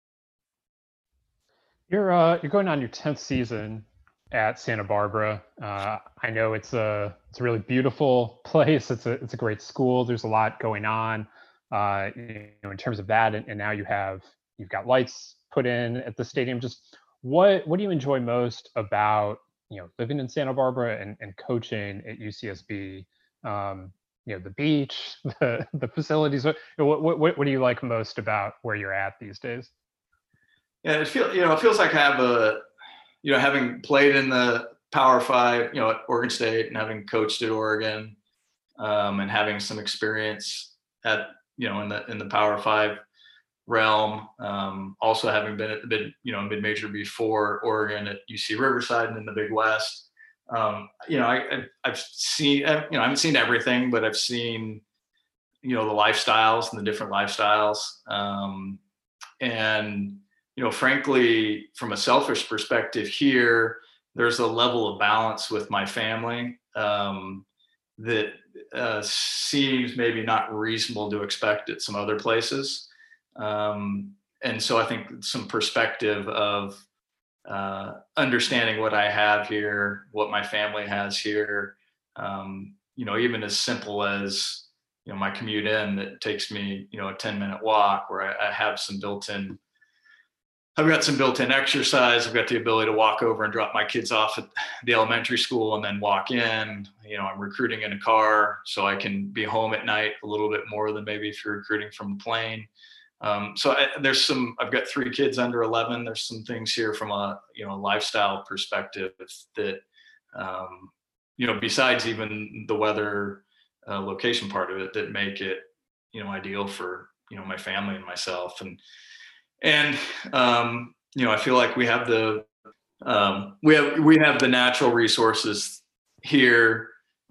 You're, uh, you're going on your tenth season at Santa Barbara. Uh, I know it's a, it's a really beautiful place. It's a, it's a great school. There's a lot going on. uh, you know, in terms of that, and, and now you have you've got lights put in at the stadium. Just what what do you enjoy most about you know living in Santa Barbara and, and coaching at U C S B? Um, you know, the beach, the the facilities. What, what what what do you like most about where you're at these days?
Yeah, it feels you know it feels like I have a you know having played in the Power Five, you know, at Oregon State, and having coached at Oregon, um, and having some experience at you know in the in the Power Five realm. Um, also having been at the mid you know mid major before Oregon at U C Riverside and in the Big West. Um, you know, I, I've seen, you know, I haven't seen everything, but I've seen, you know, the lifestyles and the different lifestyles. Um, and, you know, frankly, from a selfish perspective here, there's a level of balance with my family um, that uh, seems maybe not reasonable to expect at some other places. Um, and so I think some perspective of, uh, understanding what I have here, what my family has here, um, you know, even as simple as, you know, my commute in that takes me, you know, a ten minute walk where I, I have some built-in, I've got some built-in exercise. I've got the ability to walk over and drop my kids off at the elementary school and then walk in. You know, I'm recruiting in a car so I can be home at night a little bit more than maybe if you're recruiting from a plane. Um, so I, there's some, I've got three kids under eleven. There's some things here from a, you know, lifestyle perspective that, um, you know, besides even the weather, uh, location part of it that make it, you know, ideal for, you know, my family and myself. And, and, um, you know, I feel like we have the, um, we have, we have the natural resources here,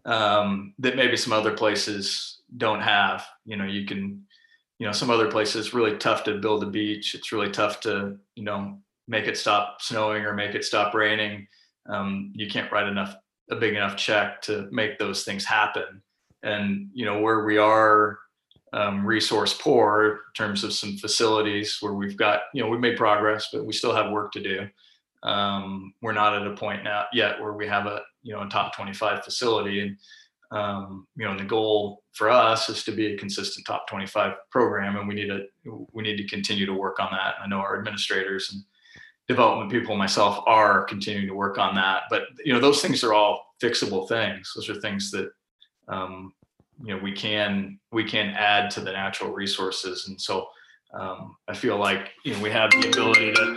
um, that maybe some other places don't have. You know, you can, you know, some other places it's really tough to build a beach. It's really tough to, you know, make it stop snowing or make it stop raining. Um, you can't write enough, a big enough check to make those things happen. And, you know, where we are um, resource poor in terms of some facilities where we've got, you know, we've made progress, but we still have work to do. Um, we're not at a point now yet where we have a, you know, a top twenty-five facility. And, Um, you know, and the goal for us is to be a consistent top twenty-five program, and we need to we need to continue to work on that. I know our administrators and development people, myself, are continuing to work on that. But you know, those things are all fixable things. Those are things that um, you know we can we can add to the natural resources, and so um, I feel like you know we have the ability to.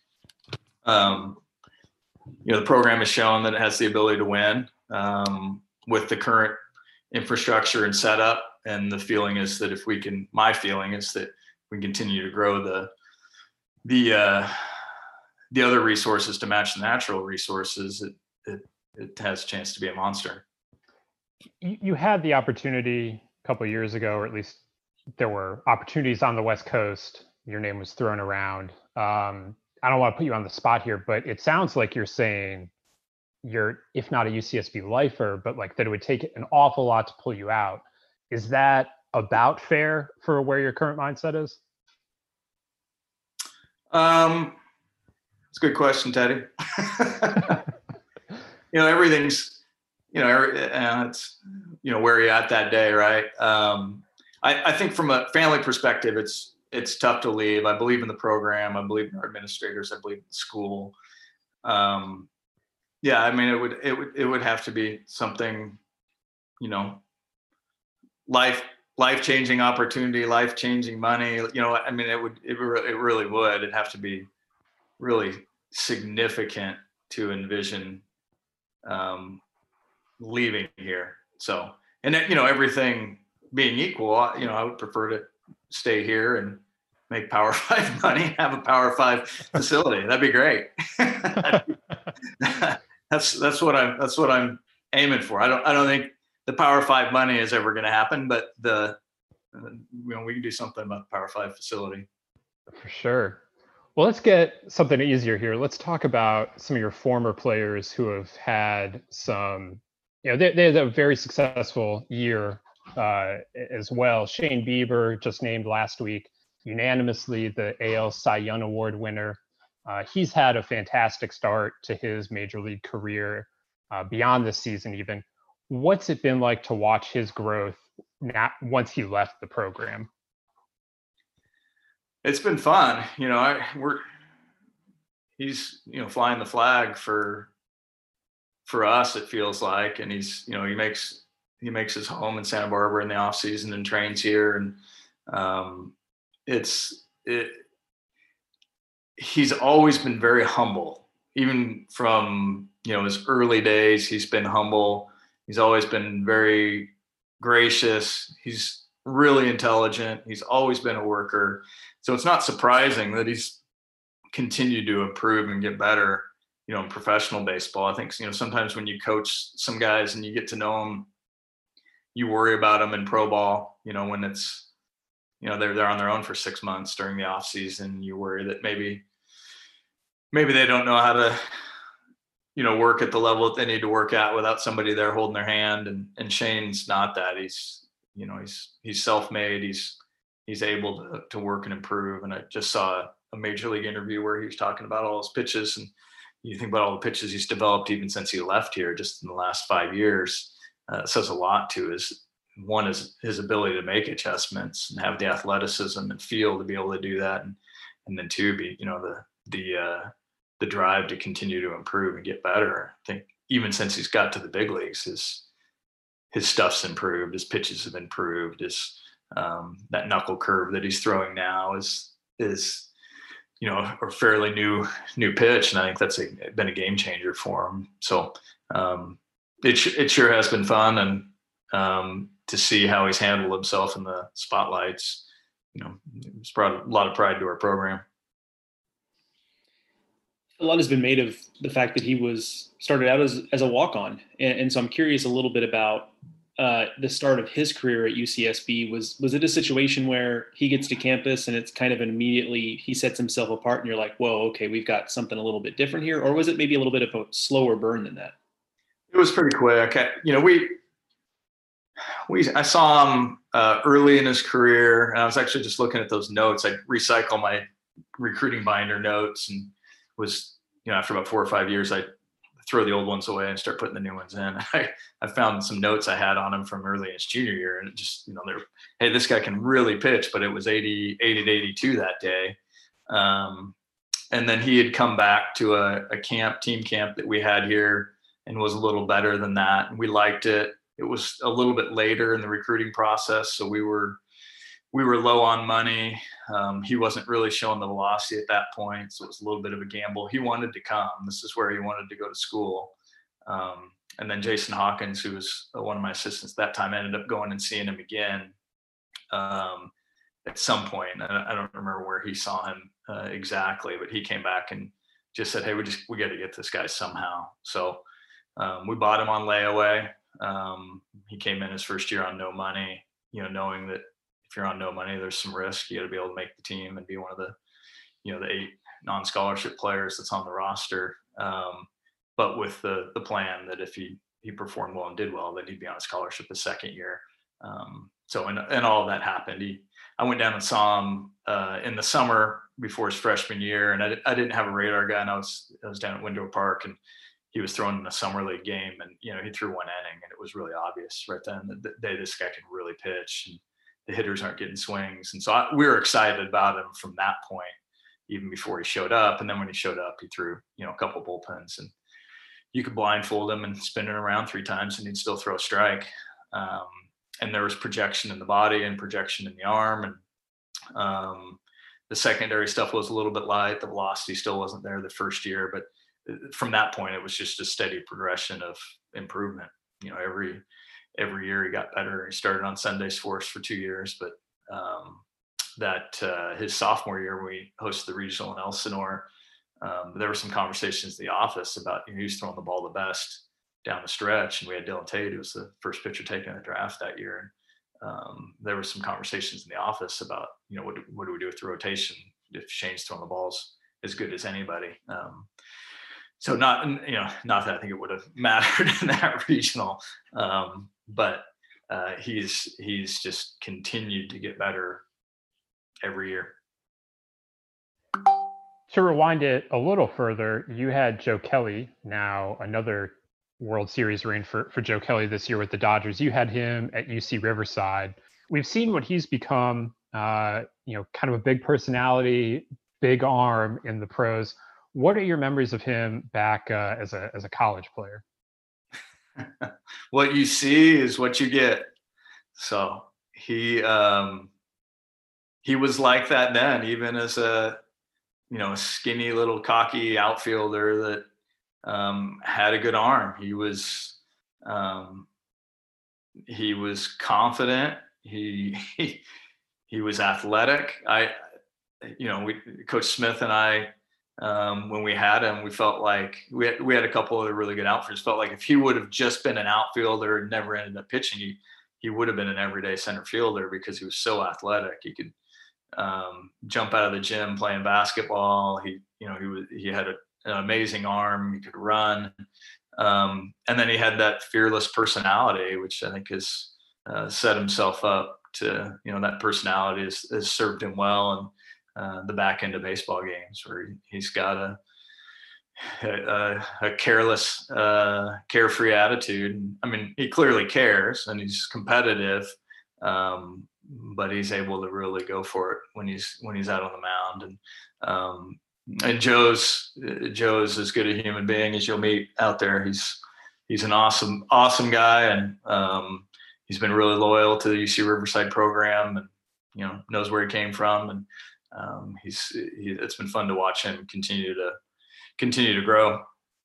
Um, you know, the program has shown that it has the ability to win. Um, with the current infrastructure and setup. And the feeling is that if we can, my feeling is that we continue to grow the, the, uh, the other resources to match the natural resources, it, it, it has a chance to be a monster.
You, you had the opportunity a couple of years ago, or at least there were opportunities on the West Coast. Your name was thrown around. Um, I don't want to put you on the spot here, but it sounds like you're saying you're, if not a U C S B lifer, but like that it would take an awful lot to pull you out. Is that about fair for where your current mindset is?
Um, it's a good question, Teddy. You know, everything's, you know, every, uh, it's, you know, where you're at that day, right? Um, I, I think from a family perspective, it's, it's tough to leave. I believe in the program. I believe in our administrators. I believe in the school. Um, Yeah, I mean, it would it would it would have to be something, you know, life life changing opportunity, life changing money. You know, I mean, it would it, it really would. It'd have to be really significant to envision um, leaving here. So, and you know, everything being equal, you know, I would prefer to stay here and make Power Five money, have a Power Five facility. That'd be great. That's that's what I'm that's what I'm aiming for. I don't I don't think the Power Five money is ever going to happen, but the uh, you know we can do something about the Power Five facility.
For sure. Well, let's get something easier here. Let's talk about some of your former players who have had some. You know, they they had a very successful year uh, as well. Shane Bieber, just named last week, unanimously the A L Cy Young Award winner. Uh, he's had a fantastic start to his major league career uh, beyond this season even. What's it been like to watch his growth now, once he left the program?
it's been fun. You know, I we're he's you know flying the flag for for us. It feels like, and he's you know he makes he makes his home in Santa Barbara in the off season and trains here, and um, it's it. He's always been very humble, even from you know his early days. He's been humble. He's always been very gracious. He's really intelligent. He's always been a worker. So it's not surprising that he's continued to improve and get better, you know, in professional baseball. I think, you know, sometimes when you coach some guys and you get to know them, you worry about them in pro ball, you know, when it's, you know, they're, they're on their own for six months during the off season. You worry that maybe, maybe they don't know how to, you know, work at the level that they need to work at without somebody there holding their hand. And, and Shane's not that. He's, you know, he's, he's self-made. He's, he's able to, to work and improve. And I just saw a major league interview where he was talking about all his pitches, and you think about all the pitches he's developed even since he left here, just in the last five years, uh, says a lot to his, one is his ability to make adjustments and have the athleticism and feel to be able to do that. And, and then two, be, you know, the, the, uh, the drive to continue to improve and get better. I think even since he's got to the big leagues, his, his stuff's improved, his pitches have improved, his, um, that knuckle curve that he's throwing now is, is, you know, a fairly new, new pitch. And I think that's a, been a game changer for him. So, um, it, it sure has been fun. And, um, to see how he's handled himself in the spotlights, you know, it's brought a lot of pride to our program.
A lot has been made of the fact that he was started out as, as a walk-on. And, and so I'm curious a little bit about uh, the start of his career at U C S B. Was, was it a situation where he gets to campus and it's kind of an immediately, he sets himself apart and you're like, whoa, okay, we've got something a little bit different here? Or was it maybe a little bit of a slower burn than that?
It was pretty quick. I, you know, we, we, I saw him uh, early in his career, and I was actually just looking at those notes. I recycle my recruiting binder notes, and was, you know, after about four or five years, I throw the old ones away and start putting the new ones in. I, I found some notes I had on him from early in his junior year, and it just, you know, they're, hey, this guy can really pitch, but it was eighty, eighty to eighty-two that day. Um, and then he had come back to a, a camp, team camp that we had here, and was a little better than that. And we liked it. It was a little bit later in the recruiting process, so we were we were low on money. Um, he wasn't really showing the velocity at that point, so it was a little bit of a gamble. He wanted to come. This is where he wanted to go to school. Um, and then Jason Hawkins, who was one of my assistants at that time, ended up going and seeing him again um, at some point. I, I don't remember where he saw him uh, exactly, but he came back and just said, "Hey, we just we got to get this guy somehow." So um, we bought him on layaway. Um, he came in his first year on no money, you know, knowing that if you're on no money, there's some risk. You got to be able to make the team and be one of the, you know, the eight non-scholarship players that's on the roster. Um, but with the the plan that if he he performed well and did well, then he'd be on a scholarship the second year. Um, so and and all of that happened. He, I went down and saw him uh, in the summer before his freshman year, and I, I didn't have a radar guy, and I was I was down at Window Park, and he was throwing in a summer league game, and, you know, he threw one inning, and it was really obvious right then that, that hey, this guy can really pitch, and the hitters aren't getting swings. And so I, we were excited about him from that point, even before he showed up. And then when he showed up, he threw, you know, a couple bullpens, and you could blindfold him and spin it around three times and he'd still throw a strike. Um, and there was projection in the body and projection in the arm. And um, the secondary stuff was a little bit light. The velocity still wasn't there the first year, but from that point, it was just a steady progression of improvement. You know, every every year he got better. He started on Sundays for us for two years, but um, that uh, his sophomore year, when we hosted the regional in Elsinore, um, there were some conversations in the office about, you know, who's throwing the ball the best down the stretch, and we had Dylan Tate, who was the first pitcher taken in the draft that year. And um, there were some conversations in the office about, you know, what do, what do we do with the rotation if Shane's throwing the balls as good as anybody. Um, So not, you know, not that I think it would have mattered in that regional, um, but uh, he's he's just continued to get better every year.
To rewind it a little further, you had Joe Kelly, now another World Series ring for, for Joe Kelly this year with the Dodgers. You had him at U C Riverside. we've seen what he's become, uh, you know, kind of a big personality, big arm in the pros. What are your memories of him back uh, as a as a college player?
What you see is what you get. So he um, he was like that then, even as a you know a skinny little cocky outfielder that um, had a good arm. He was um, he was confident. He he he was athletic. I you know we Coach Smith and I. Um, when we had him, we felt like we had, we had a couple of really good outfielders. Felt like if he would have just been an outfielder and never ended up pitching, he he would have been an everyday center fielder because he was so athletic. He could um, jump out of the gym playing basketball. He you know he was he had a, an amazing arm. He could run, um, and then he had that fearless personality, which I think has uh, set himself up to you know that personality has, has served him well. And Uh, the back end of baseball games where he's got a a, a careless, uh, carefree attitude. I mean, he clearly cares and he's competitive, um, but he's able to really go for it when he's when he's out on the mound. And um, and Joe's Joe's as good a human being as you'll meet out there. He's he's an awesome awesome guy, and um, he's been really loyal to the U C Riverside program, and you know knows where he came from. And Um, he's he, it's been fun to watch him continue to continue to grow.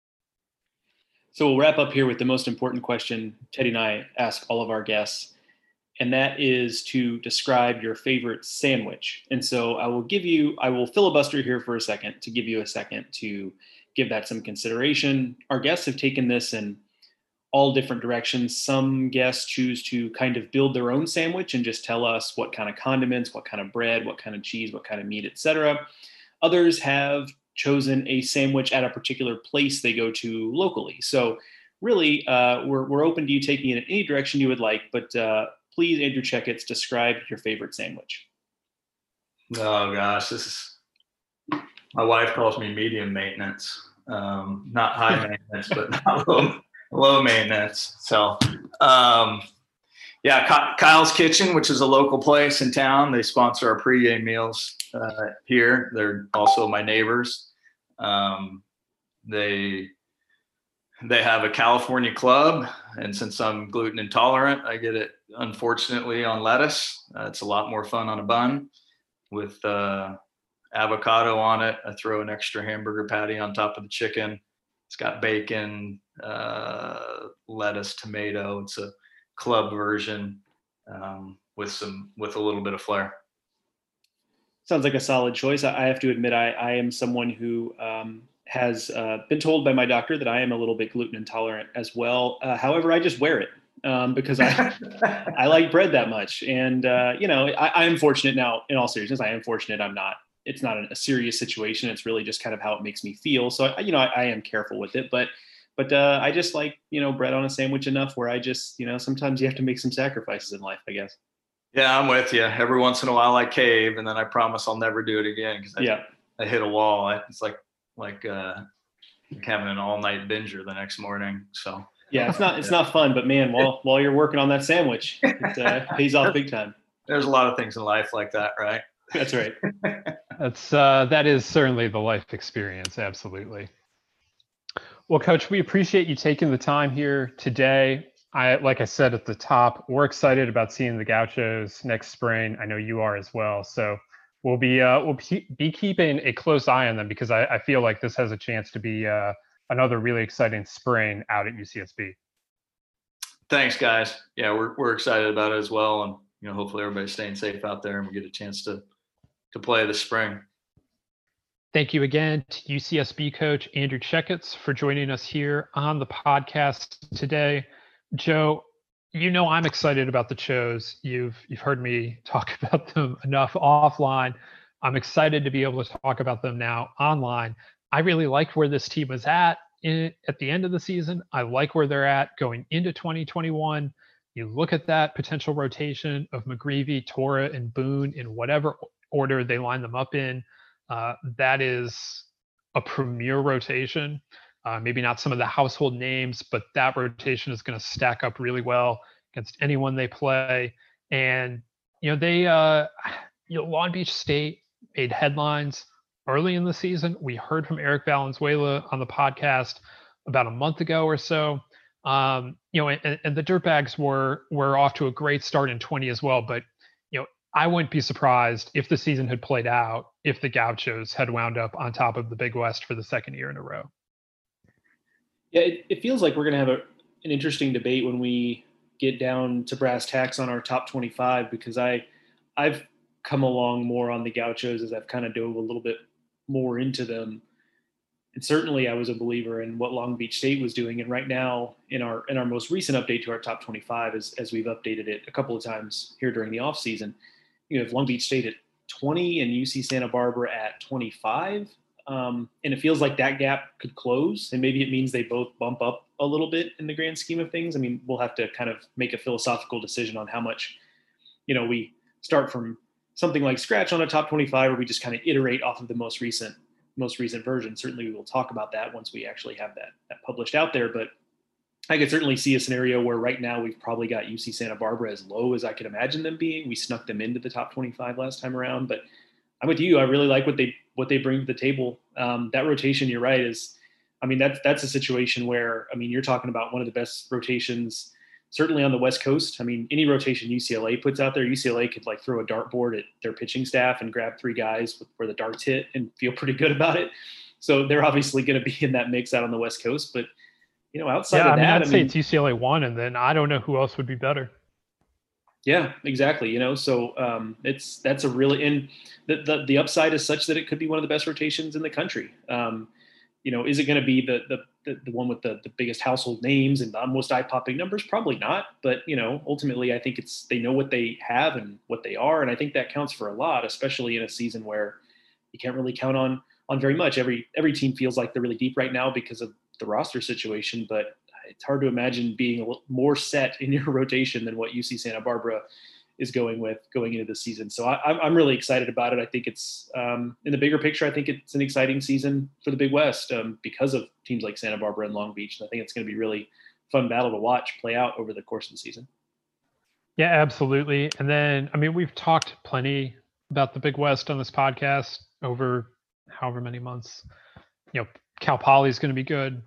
So we'll wrap up here with the most important question Teddy and I ask all of our guests, and that is to describe your favorite sandwich. And so I will give you, I will filibuster here for a second to give you a second to give that some consideration. Our guests have taken this in all different directions. Some guests choose to kind of build their own sandwich and just tell us what kind of condiments, what kind of bread, what kind of cheese, what kind of meat, et cetera. Others have chosen a sandwich at a particular place they go to locally. So really, uh, we're, we're open to you taking it in any direction you would like, but uh, please, Andrew Checketts, describe your favorite sandwich.
Oh gosh, this is, my wife calls me medium maintenance. Um, not high maintenance, but not low low maintenance. So, um, yeah, Kyle's Kitchen, which is a local place in town. They sponsor our pregame meals uh, here. They're also my neighbors. Um, they, they have a California club. And since I'm gluten intolerant, I get it, unfortunately, on lettuce. Uh, it's a lot more fun on a bun with uh, avocado on it. I throw an extra hamburger patty on top of the chicken. It's got bacon, uh, lettuce, tomato. It's a club version um, with some with a little bit of flair.
Sounds like a solid choice. I have to admit, I, I am someone who um, has uh, been told by my doctor that I am a little bit gluten intolerant as well. Uh, however, I just wear it um, because I I like bread that much. And, uh, you know, I, I am fortunate now, in all seriousness, I am fortunate I'm not. It's not a serious situation. It's really just kind of how it makes me feel. So, you know, I, I am careful with it, but, but uh, I just like, you know, bread on a sandwich enough where I just, you know, sometimes you have to make some sacrifices in life, I guess.
Yeah, I'm with you. Every once in a while I cave, and then I promise I'll never do it again. Cause I,
yeah.
I hit a wall. It's like, like, uh, like having an all night binger the next morning. So
yeah, it's not, it's yeah. not fun, but man, while, while you're working on that sandwich, it uh, pays off big time.
There's a lot of things in life like that, right?
That's right.
That's uh, that is certainly the life experience. Absolutely. Well, Coach, we appreciate you taking the time here today. I, like I said at the top, we're excited about seeing the Gauchos next spring. I know you are as well. So we'll be uh, we'll be keeping a close eye on them because I, I feel like this has a chance to be uh, another really exciting spring out at U C S B.
Thanks, guys. Yeah, we're we're excited about it as well, and you know, hopefully everybody's staying safe out there, and we get a chance to. to play this spring.
Thank you again to U C S B coach Andrew Checketts for joining us here on the podcast today. Joe, you know I'm excited about the Chos. You've you've heard me talk about them enough offline. I'm excited to be able to talk about them now online. I really liked where this team was at in, at the end of the season. I like where they're at going into twenty twenty-one. You look at that potential rotation of McGreevy, Tora, and Boone in whatever order they line them up in. Uh, that is a premier rotation. Uh, maybe not some of the household names, but that rotation is going to stack up really well against anyone they play. And you know, they, uh, you know, Long Beach State made headlines early in the season. We heard from Eric Valenzuela on the podcast about a month ago or so. Um, you know, and, and the Dirtbags were were off to a great start in twenty as well. But you know, I wouldn't be surprised if the season had played out if the Gauchos had wound up on top of the Big West for the second year in a row.
Yeah, it, it feels like we're going to have a, an interesting debate when we get down to brass tacks on our top twenty-five, because I, I've come along more on the Gauchos as I've kind of dove a little bit more into them. And certainly I was a believer in what Long Beach State was doing. And right now in our, in our most recent update to our top twenty-five, as, as we've updated it a couple of times here during the off season, you have Long Beach State at twenty and U C Santa Barbara at twenty-five. Um, and it feels like that gap could close, and maybe it means they both bump up a little bit in the grand scheme of things. I mean, we'll have to kind of make a philosophical decision on how much, you know, we start from something like scratch on a top twenty-five, or we just kind of iterate off of the most recent, most recent version. Certainly we will talk about that once we actually have that, that published out there. But I could certainly see a scenario where right now we've probably got U C Santa Barbara as low as I could imagine them being. We snuck them into the top twenty-five last time around, but I'm with you. I really like what they what they bring to the table. Um, that rotation, you're right, is, I mean, that's that's a situation where, I mean, you're talking about one of the best rotations, certainly on the West Coast. I mean, any rotation U C L A puts out there, U C L A could like throw a dartboard at their pitching staff and grab three guys where the darts hit and feel pretty good about it. So they're obviously going to be in that mix out on the West Coast. But, you know, outside
yeah,
of
I mean,
that,
I'd
I
say
mean,
it's U C L A one, and then I don't know who else would be better.
Yeah, exactly. You know, so um, it's that's a really, and the, the the upside is such that it could be one of the best rotations in the country. Um, you know, is it going to be the, the the the one with the the biggest household names and the most eye popping numbers? Probably not. But you know, ultimately, I think it's they know what they have and what they are, and I think that counts for a lot, especially in a season where you can't really count on on very much. Every every team feels like they're really deep right now because of the roster situation, but it's hard to imagine being a little more set in your rotation than what U C Santa Barbara is going with going into this season. So I, I'm really excited about it. I think it's um, in the bigger picture, I think it's an exciting season for the Big West um, because of teams like Santa Barbara and Long Beach. And I think it's going to be really fun battle to watch play out over the course of the season.
Yeah, absolutely. And then, I mean, we've talked plenty about the Big West on this podcast over however many months. You know, Cal Poly is going to be good.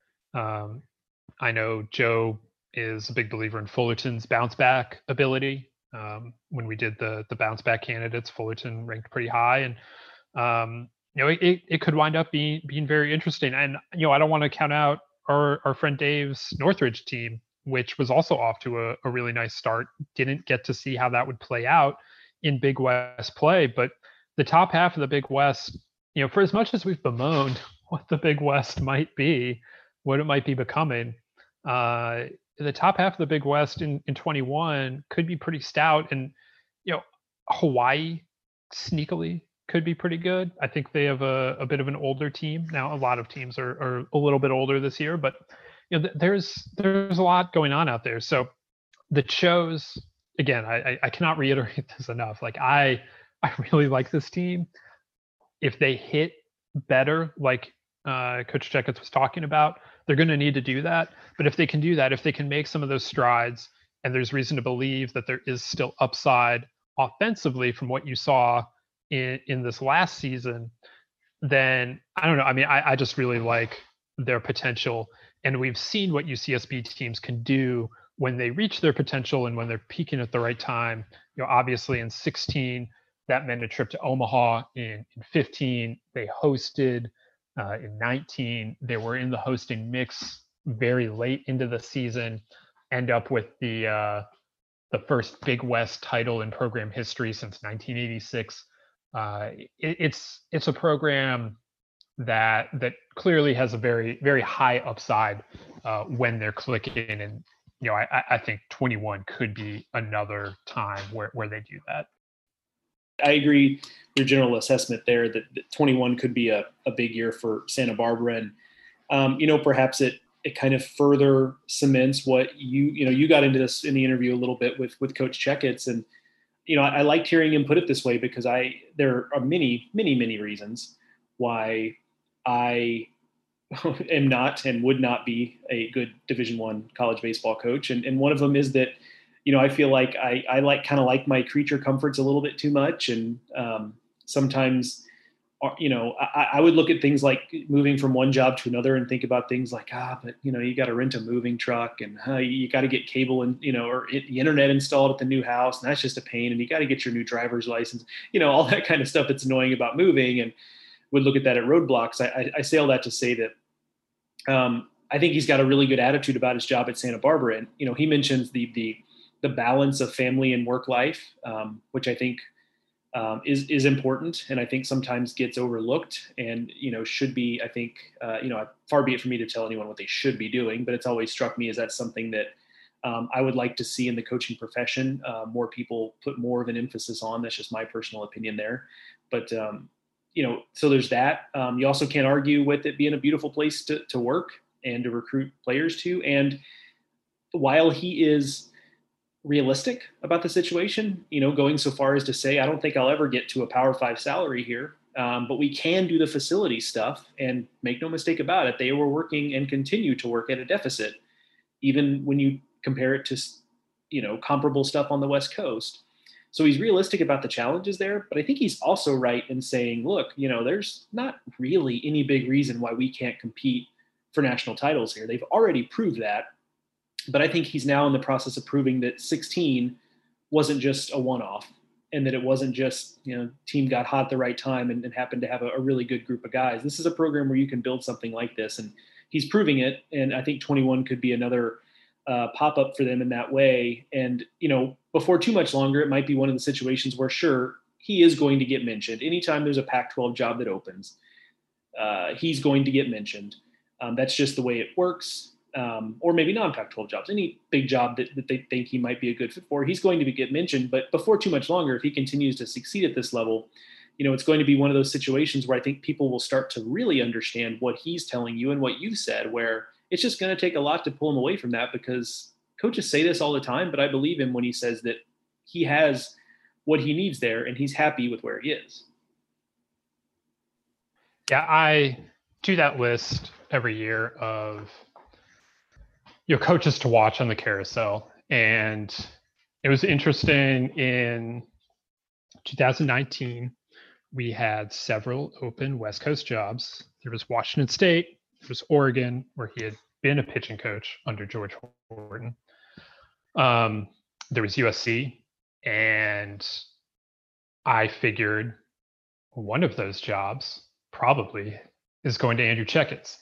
Um, I know Joe is a big believer in Fullerton's bounce back ability. Um, when we did the the bounce back candidates, Fullerton ranked pretty high, and um, you know it, it could wind up being being very interesting. And you know I don't want to count out our our friend Dave's Northridge team, which was also off to a, a really nice start. Didn't get to see how that would play out in Big West play, but the top half of the Big West, you know, for as much as we've bemoaned what the Big West might be, what it might be becoming. Uh, the top half of the Big West in, in twenty-one could be pretty stout, and you know Hawaii sneakily could be pretty good. I think they have a, a bit of an older team now. A lot of teams are, are a little bit older this year, but you know th- there's there's a lot going on out there. So the Chos, again, I, I cannot reiterate this enough. Like I I really like this team. If they hit better, like uh, Coach Checketts was talking about, they're going to need to do that. But if they can do that, if they can make some of those strides, and there's reason to believe that there is still upside offensively from what you saw in, in this last season, then I don't know. I mean, I, I just really like their potential. And we've seen what U C S B teams can do when they reach their potential and when they're peaking at the right time. You know, obviously in sixteen, that meant a trip to Omaha. In, in fifteen, they hosted. Uh, in nineteen, they were in the hosting mix very late into the season, end up with the uh, the first Big West title in program history since nineteen eighty-six. Uh, it, it's it's a program that that clearly has a very very high upside uh, when they're clicking, and you know I, I think twenty-one could be another time where, where they do that.
I agree with your general assessment there that, that twenty-one could be a, a big year for Santa Barbara. And, um, you know, perhaps it, it kind of further cements what you, you know, you got into this in the interview a little bit with, with Coach Checketts. And, you know, I, I liked hearing him put it this way because I, there are many, many, many reasons why I am not and would not be a good Division I college baseball coach. And, and one of them is that, you know, I feel like I, I like kind of like my creature comforts a little bit too much. And um, sometimes, you know, I, I would look at things like moving from one job to another and think about things like, ah, but, you know, you got to rent a moving truck and uh, you got to get cable and, you know, or it, the internet installed at the new house. And that's just a pain. And you got to get your new driver's license, you know, all that kind of stuff that's annoying about moving, and would look at that at roadblocks. I, I, I say all that to say that um, I think he's got a really good attitude about his job at Santa Barbara. And, you know, he mentions the, the, the balance of family and work life, um, which I think, Um, is is important, and I think sometimes gets overlooked, and you know should be. I think uh, you know far be it for me to tell anyone what they should be doing, but it's always struck me as that's something that um, I would like to see in the coaching profession. Uh, more people put more of an emphasis on. That's just my personal opinion there, but um, you know so there's that. Um, you also can't argue with it being a beautiful place to to work and to recruit players to. And while he is realistic about the situation, you know, going so far as to say, I don't think I'll ever get to a Power Five salary here, um, but we can do the facility stuff. And make no mistake about it, they were working and continue to work at a deficit, even when you compare it to, you know, comparable stuff on the West Coast. So he's realistic about the challenges there, but I think he's also right in saying, look, you know, there's not really any big reason why we can't compete for national titles here. They've already proved that. But I think he's now in the process of proving that sixteen wasn't just a one-off, and that it wasn't just, you know, team got hot at the right time and, and happened to have a, a really good group of guys. This is a program where you can build something like this, and he's proving it. And I think twenty-one could be another uh, pop-up for them in that way. And, you know, before too much longer, it might be one of the situations where, sure, he is going to get mentioned. Anytime there's a Pac twelve job that opens, uh, he's going to get mentioned. Um, that's just the way it works. Um, or maybe non-Pac twelve jobs, any big job that, that they think he might be a good fit for, he's going to be, get mentioned. But before too much longer, if he continues to succeed at this level, you know, it's going to be one of those situations where I think people will start to really understand what he's telling you and what you said, where it's just going to take a lot to pull him away from that, because coaches say this all the time, but I believe him when he says that he has what he needs there and he's happy with where he is.
Yeah, I do that list every year of, you know, coaches to watch on the carousel. And it was interesting, in two thousand nineteen, we had several open West Coast jobs. There was Washington State, there was Oregon, where he had been a pitching coach under George Horton. Um, there was U S C, and I figured one of those jobs probably is going to Andrew Checketts.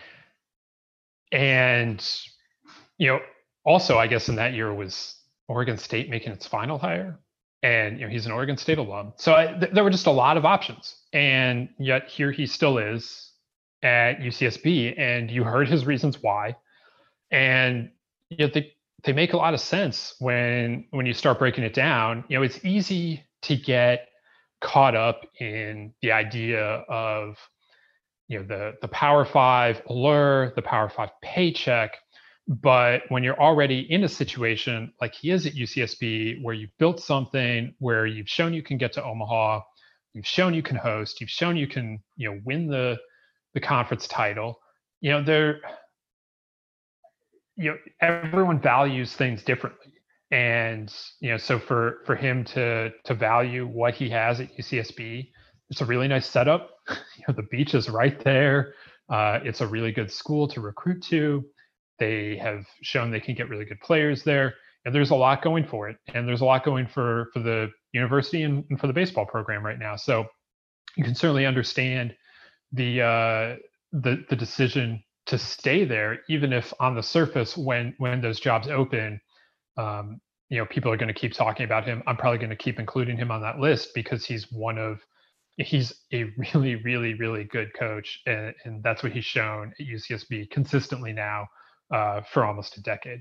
And you know, also, I guess in that year was Oregon State making its final hire, and you know he's an Oregon State alum. So I, th- there were just a lot of options, and yet here he still is at U C S B. And you heard his reasons why, and you know they they make a lot of sense when when you start breaking it down. You know, it's easy to get caught up in the idea of, you know, the the Power Five allure, the Power Five paycheck. But when you're already in a situation like he is at U C S B, where you've built something, where you've shown you can get to Omaha, you've shown you can host, you've shown you can, you know, win the the conference title, you know, there, you know, everyone values things differently. And, you know, so for for him to to value what he has at U C S B, it's a really nice setup. You know, the beach is right there. Uh, it's a really good school to recruit to. They have shown they can get really good players there, and there's a lot going for it. And there's a lot going for, for the university and, and for the baseball program right now. So you can certainly understand the uh, the the decision to stay there, even if on the surface, when when those jobs open, um, you know, people are going to keep talking about him. I'm probably going to keep including him on that list because he's one of he's a really, really, really good coach, and, and that's what he's shown at U C S B consistently now. Uh, for almost a decade.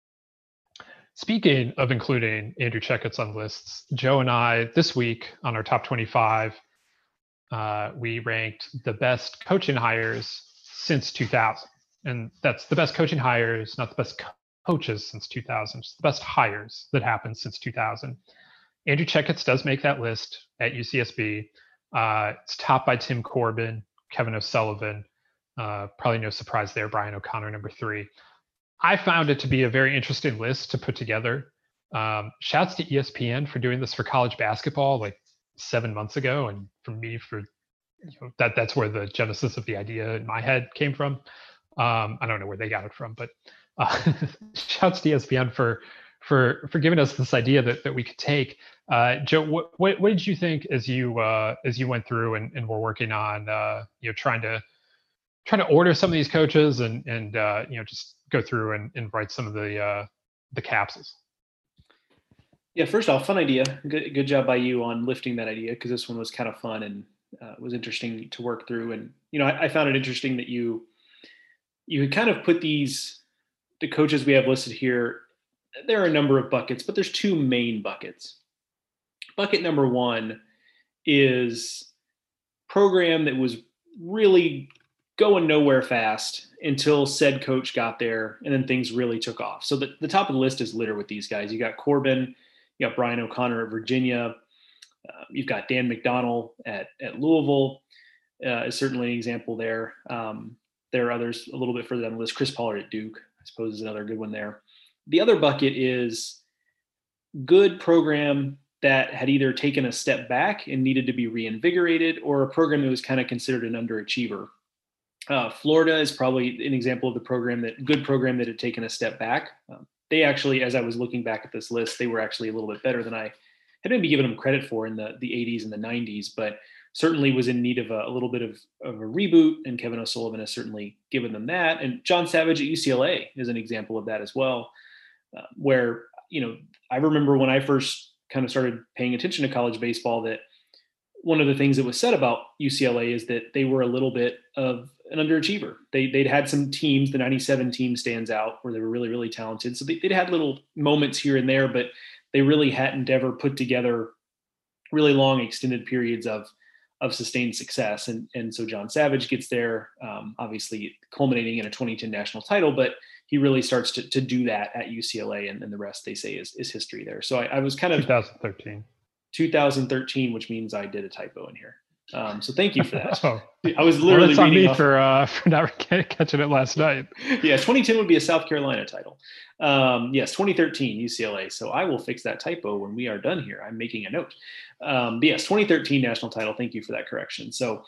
Speaking of including Andrew Checketts on lists, Joe and I this week on our top twenty-five, uh, we ranked the best coaching hires since two thousand. And that's the best coaching hires, not the best co- coaches since two thousand, just the best hires that happened since two thousand. Andrew Checketts does make that list at U C S B. Uh, it's topped by Tim Corbin, Kevin O'Sullivan. Uh, probably no surprise there, Brian O'Connor, number three. I found it to be a very interesting list to put together Um, shouts to E S P N for doing this for college basketball like seven months ago, and for me, for you know, that that's where the genesis of the idea in my head came from. Um, I don't know where they got it from, but uh, shouts to E S P N for for for giving us this idea that that we could take. Uh, Joe, what, what what did you think as you uh, as you went through and, and were working on uh, you know trying to trying to order some of these coaches and and uh, you know just go through and, and write some of the uh, the capsules?
Yeah, first off, fun idea. Good, good job by you on lifting that idea, because this one was kind of fun and uh, was interesting to work through. And you know, I, I found it interesting that you you had kind of put these the coaches we have listed here. There are a number of buckets, but there's two main buckets. Bucket number one is program that was really going nowhere fast until said coach got there, and then things really took off. So the, the top of the list is littered with these guys. You got Corbin. You got Brian O'Connor at Virginia. Uh, you've got Dan McDonnell at, at Louisville uh, is certainly an example there. Um, there are others a little bit further down the list. Chris Pollard at Duke, I suppose, is another good one there. The other bucket is good program that had either taken a step back and needed to be reinvigorated, or a program that was kind of considered an underachiever. Uh, Florida is probably an example of the program that good program that had taken a step back. Um, They actually, as I was looking back at this list, they were actually a little bit better than I had maybe given them credit for in the, the eighties and the nineties, but certainly was in need of a, a little bit of, of a reboot, and Kevin O'Sullivan has certainly given them that. And John Savage at U C L A is an example of that as well, uh, where, you know, I remember when I first kind of started paying attention to college baseball that one of the things that was said about U C L A is that they were a little bit of an underachiever. They, they'd had some teams, the ninety-seven team stands out where they were really, really talented. So they, they'd had little moments here and there, but they really hadn't ever put together really long extended periods of, of sustained success. And, and so John Savage gets there, um, obviously culminating in a twenty ten national title, but he really starts to, to do that at U C L A, and, and the rest they say is, is history there. So I, I was kind of
twenty thirteen
twenty thirteen, which means I did a typo in here. Um, so thank you for that.
Oh.
I was literally
well, that's
reading
on me
off.
for uh, for not catching it last night.
Yeah, twenty ten would be a South Carolina title. Um, yes, twenty thirteen U C L A. So I will fix that typo when we are done here. I'm making a note. Um, but yes, twenty thirteen national title. Thank you for that correction. So,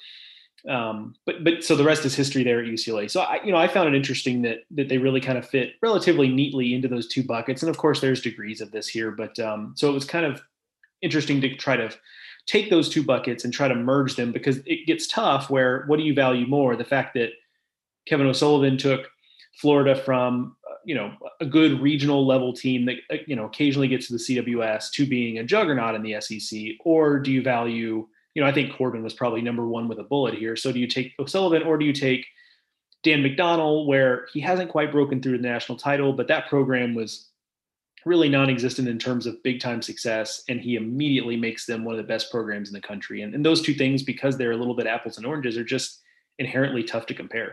um, but but so the rest is history there at U C L A. So I, you know, I found it interesting that that they really kind of fit relatively neatly into those two buckets. And of course, there's degrees of this here, but um, so it was kind of interesting to try to take those two buckets and try to merge them, because it gets tough where what do you value more? The fact that Kevin O'Sullivan took Florida from, you know, a good regional level team that, you know, occasionally gets to the C W S to being a juggernaut in the S E C, or do you value, you know, I think Corbin was probably number one with a bullet here. So do you take O'Sullivan, or do you take Dan McDonnell, where he hasn't quite broken through the national title, but that program was really non-existent in terms of big time success, and he immediately makes them one of the best programs in the country. And, and those two things, because they're a little bit apples and oranges, are just inherently tough to compare.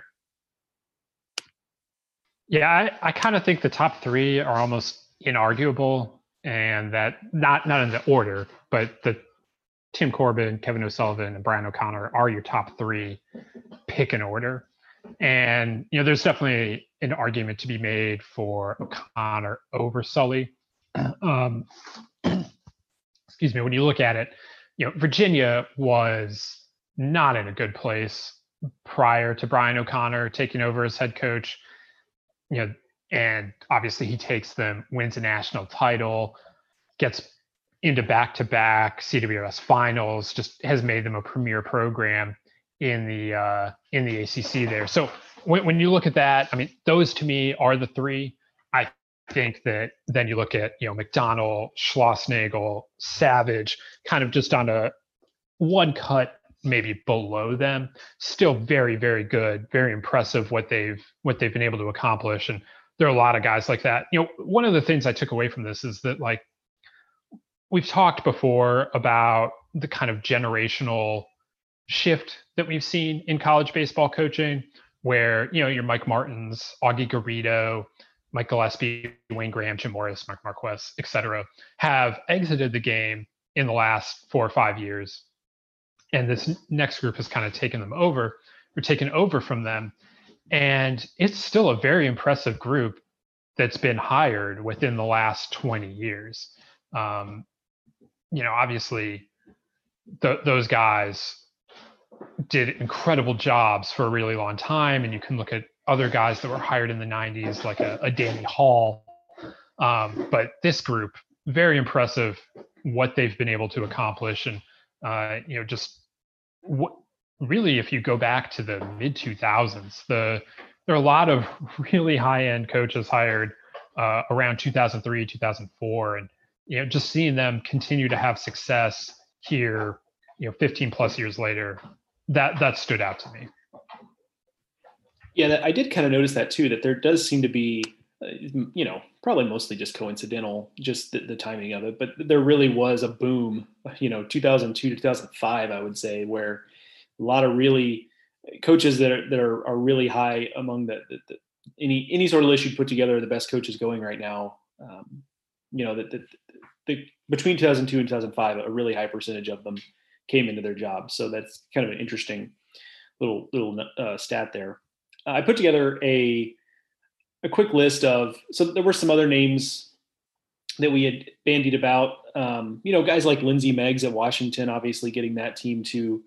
Yeah, I, I kind of think the top three are almost inarguable, and that not not in the order, but the Tim Corbin, Kevin O'Sullivan, and Brian O'Connor are your top three pick an order. And, you know, there's definitely an argument to be made for O'Connor over Sully. Um, excuse me, when you look at it, you know, Virginia was not in a good place prior to Brian O'Connor taking over as head coach. You know, and obviously he takes them, wins a national title, gets into back-to-back C W S finals, just has made them a premier program in the uh, in the A C C there. So when, when you look at that, I mean, those to me are the three. I think that then you look at, you know, McDonnell, Schlossnagle, Savage, kind of just on a one cut maybe below them. Still very, very good, very impressive what they've what they've been able to accomplish. And there are a lot of guys like that. You know, one of the things I took away from this is that, like, we've talked before about the kind of generational shift that we've seen in college baseball coaching, where, you know, your Mike Martins, Augie Garrido, Mike Gillespie, Wayne Graham, Jim Morris, Mark Marquez, et cetera, have exited the game in the last four or five years. And this next group has kind of taken them over or taken over from them. And it's still a very impressive group that's been hired within the last twenty years. Um, you know, obviously th- those guys did incredible jobs for a really long time. And you can look at other guys that were hired in the nineties, like a, a Danny Hall. Um, but this group, very impressive what they've been able to accomplish. And, uh, you know, just what really, if you go back to the mid two thousands, the, there are a lot of really high end coaches hired uh, around two thousand three, two thousand four. And, you know, just seeing them continue to have success here, you know, fifteen plus years later, that, that stood out to me.
Yeah, I did kind of notice that too, that there does seem to be, uh, you know, probably mostly just coincidental, just the, the timing of it. But there really was a boom, you know, two thousand two to two thousand five, I would say, where a lot of really coaches that are, that are, are really high among the, the, the any any sort of list you'd put together, the best coaches going right now. Um, you know, that the, the, between two thousand two and two thousand five, a really high percentage of them came into their jobs. So that's kind of an interesting little little uh, stat there. Uh, I put together a a quick list of, so there were some other names that we had bandied about. Um, you know, guys like Lindsey Meggs at Washington, obviously getting that team to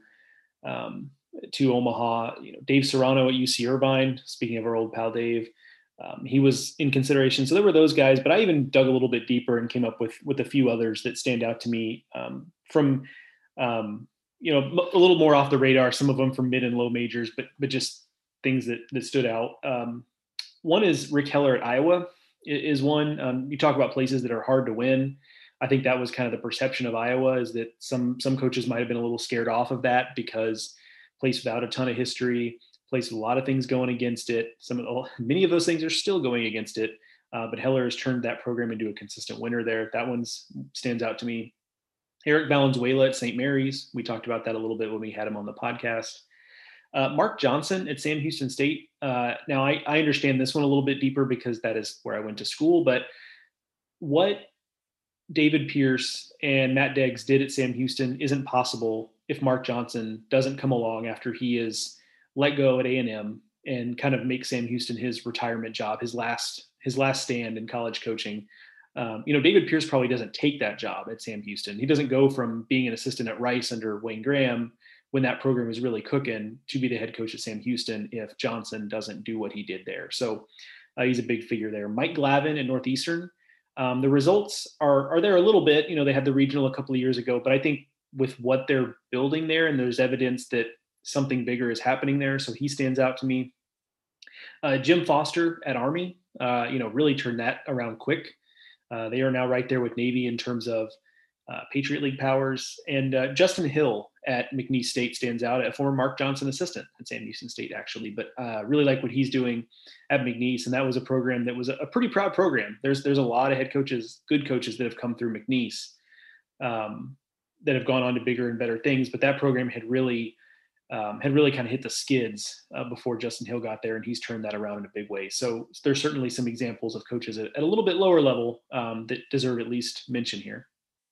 um, to Omaha. You know, Dave Serrano at U C Irvine. Speaking of our old pal Dave, um, he was in consideration. So there were those guys, but I even dug a little bit deeper and came up with with a few others that stand out to me um, from. Um, you know, a little more off the radar, some of them from mid and low majors, but but just things that, that stood out. Um, one is Rick Heller at Iowa is one. Um, you talk about places that are hard to win. I think that was kind of the perception of Iowa, is that some some coaches might have been a little scared off of that because place without a ton of history, place with a lot of things going against it. Some of the, many of those things are still going against it, uh, but Heller has turned that program into a consistent winner there. That one stands out to me. Eric Valenzuela at Saint Mary's. We talked about that a little bit when we had him on the podcast. Uh, Mark Johnson at Sam Houston State. Uh, now, I, I understand this one a little bit deeper because that is where I went to school, but what David Pierce and Matt Deggs did at Sam Houston isn't possible if Mark Johnson doesn't come along after he is let go at A and M and kind of make Sam Houston his retirement job, his last his last stand in college coaching. Um, you know, David Pierce probably doesn't take that job at Sam Houston. He doesn't go from being an assistant at Rice under Wayne Graham when that program is really cooking to be the head coach at Sam Houston if Johnson doesn't do what he did there. So uh, he's a big figure there. Mike Glavin at Northeastern. Um, the results are are there a little bit. You know, they had the regional a couple of years ago, but I think with what they're building there, and there's evidence that something bigger is happening there, so he stands out to me. Uh, Jim Foster at Army, uh, you know, really turned that around quick. Uh, they are now right there with Navy in terms of uh, Patriot League powers. And uh, Justin Hill at McNeese State stands out, a former Mark Johnson assistant at Sam Houston State, actually. But uh, really like what he's doing at McNeese. And that was a program that was a, a pretty proud program. There's there's a lot of head coaches, good coaches that have come through McNeese um, that have gone on to bigger and better things. But that program had really um, had really kind of hit the skids uh, before Justin Hill got there, and he's turned that around in a big way. So there's certainly some examples of coaches at, at a little bit lower level um, that deserve at least mention here.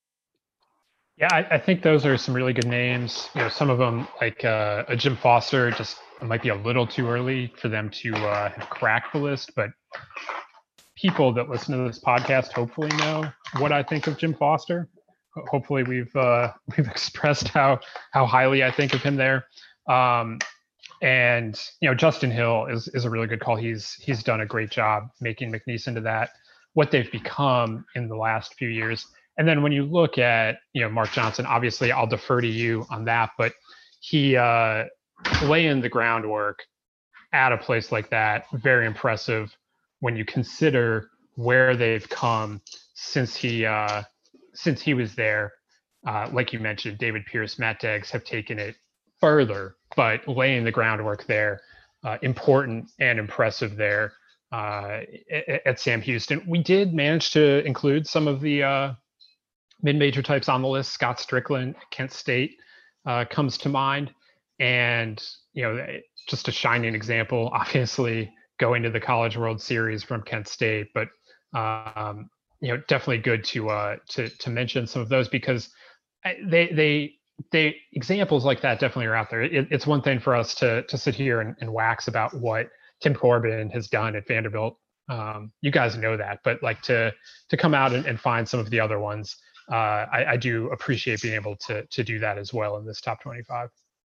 Yeah, I, I think those are some really good names. You know, some of them, like uh, a Jim Foster, just it might be a little too early for them to uh, have cracked the list, but people that listen to this podcast hopefully know what I think of Jim Foster. Hopefully we've uh, we've expressed how how highly I think of him there. Um, and you know, Justin Hill is is a really good call. He's he's done a great job making McNeese into that what they've become in the last few years. And then when you look at, you know, Mark Johnson, obviously I'll defer to you on that, but he uh, laying the groundwork at a place like that, very impressive when you consider where they've come since he uh, since he was there. Uh, like you mentioned, David Pierce, Matt Deggs have taken it further, but laying the groundwork there, uh, important and impressive there uh, at, at Sam Houston. We did manage to include some of the uh, mid-major types on the list. Scott Strickland, Kent State uh, comes to mind. And, you know, just a shining example, obviously going to the College World Series from Kent State, but, um, you know, definitely good to, uh, to, to mention some of those because they, they, they examples like that definitely are out there. It, it's one thing for us to, to sit here and, and wax about what Tim Corbin has done at Vanderbilt Um, you guys know that, but like to to come out and, and find some of the other ones, uh, I, I do appreciate being able to to do that as well in this top twenty-five.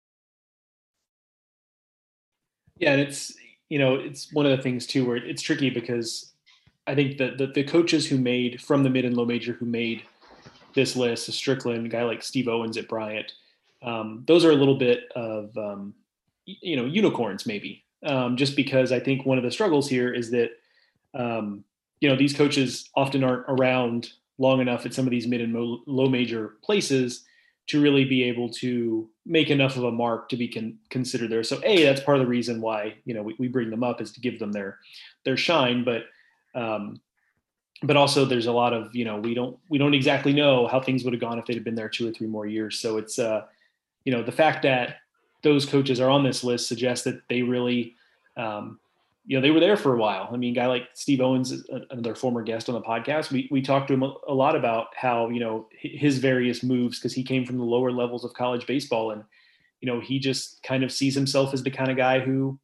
Yeah, and it's you know it's one of the things too where it's tricky because I think that the, the coaches who made from the mid and low major who made this list, Strickland, a guy like Steve Owens at Bryant, um, those are a little bit of um, you know unicorns maybe, um, just because I think one of the struggles here is that. Um, you know, these coaches often aren't around long enough at some of these mid and mo- low major places to really be able to make enough of a mark to be con- considered there. So A, that's part of the reason why, you know, we, we bring them up is to give them their, their shine, but, um, but also there's a lot of, you know, we don't, we don't exactly know how things would have gone if they'd have been there two or three more years. So it's, uh, you know, the fact that those coaches are on this list suggests that they really, um, you know, they were there for a while. I mean, a guy like Steve Owens, another former guest on the podcast, we we talked to him a, a lot about how, you know, his various moves, because he came from the lower levels of college baseball. And, you know, he just kind of sees himself as the kind of guy who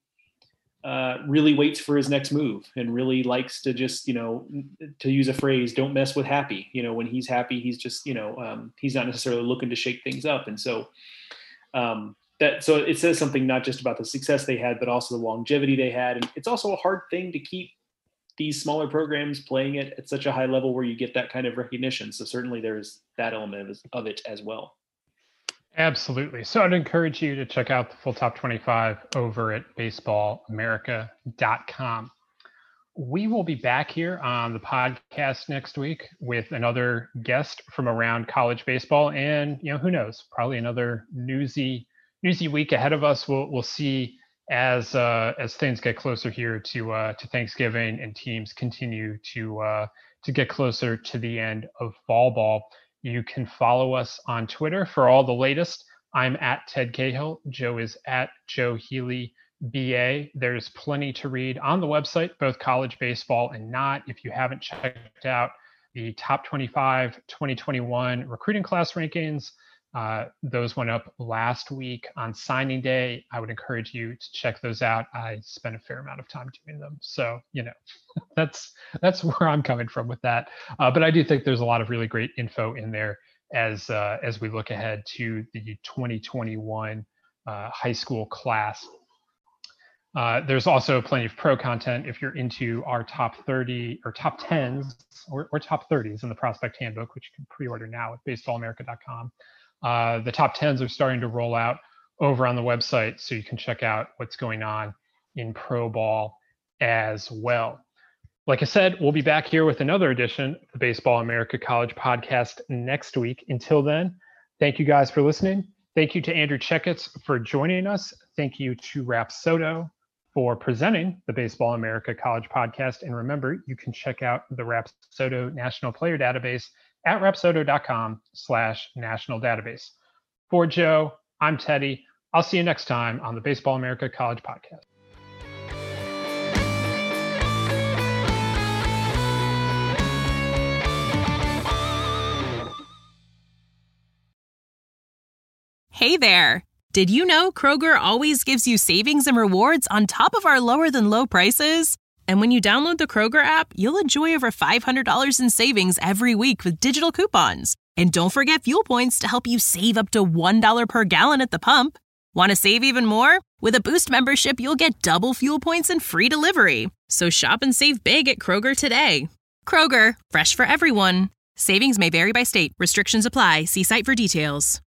uh, really waits for his next move and really likes to just, you know, to use a phrase, don't mess with happy. You know, when he's happy, he's just, you know, um, he's not necessarily looking to shake things up. And so, um, That, so it says something not just about the success they had, but also the longevity they had. And it's also a hard thing to keep these smaller programs playing it at such a high level where you get that kind of recognition. So certainly there's that element of it as well.
Absolutely. So I'd encourage you to check out the full top twenty-five over at baseball america dot com. We will be back here on the podcast next week with another guest from around college baseball. And, you know, who knows, probably another newsy Newsy week ahead of us. We'll we'll see as uh, as things get closer here to uh, to Thanksgiving and teams continue to uh, to get closer to the end of fall ball. You can follow us on Twitter for all the latest. I'm at Ted Cahill. Joe is at Joe Healy B A. There's plenty to read on the website, both college baseball and not. If you haven't checked out the top twenty-five twenty twenty-one recruiting class rankings. Uh, those went up last week on signing day. I would encourage you to check those out. I spent a fair amount of time doing them. So, you know, that's that's where I'm coming from with that. Uh, but I do think there's a lot of really great info in there as uh, as we look ahead to the twenty twenty-one uh, high school class. Uh, there's also plenty of pro content if you're into our top thirty or top tens or, or top thirties in the prospect handbook, which you can pre-order now at baseball america dot com. Uh, the top tens are starting to roll out over on the website, so you can check out what's going on in pro ball as well. Like I said, we'll be back here with another edition of the Baseball America College Podcast next week. Until then, thank you guys for listening. Thank you to Andrew Checketts for joining us. Thank you to Rapsodo for presenting the Baseball America College Podcast. And remember, you can check out the Rapsodo National Player Database at rapsodo.com slash national database. For Joe, I'm Teddy. I'll see you next time on the Baseball America College Podcast.
Hey there. Did you know Kroger always gives you savings and rewards on top of our lower than low prices? And when you download the Kroger app, you'll enjoy over five hundred dollars in savings every week with digital coupons. And don't forget fuel points to help you save up to one dollar per gallon at the pump. Want to save even more? With a Boost membership, you'll get double fuel points and free delivery. So shop and save big at Kroger today. Kroger, fresh for everyone. Savings may vary by state. Restrictions apply. See site for details.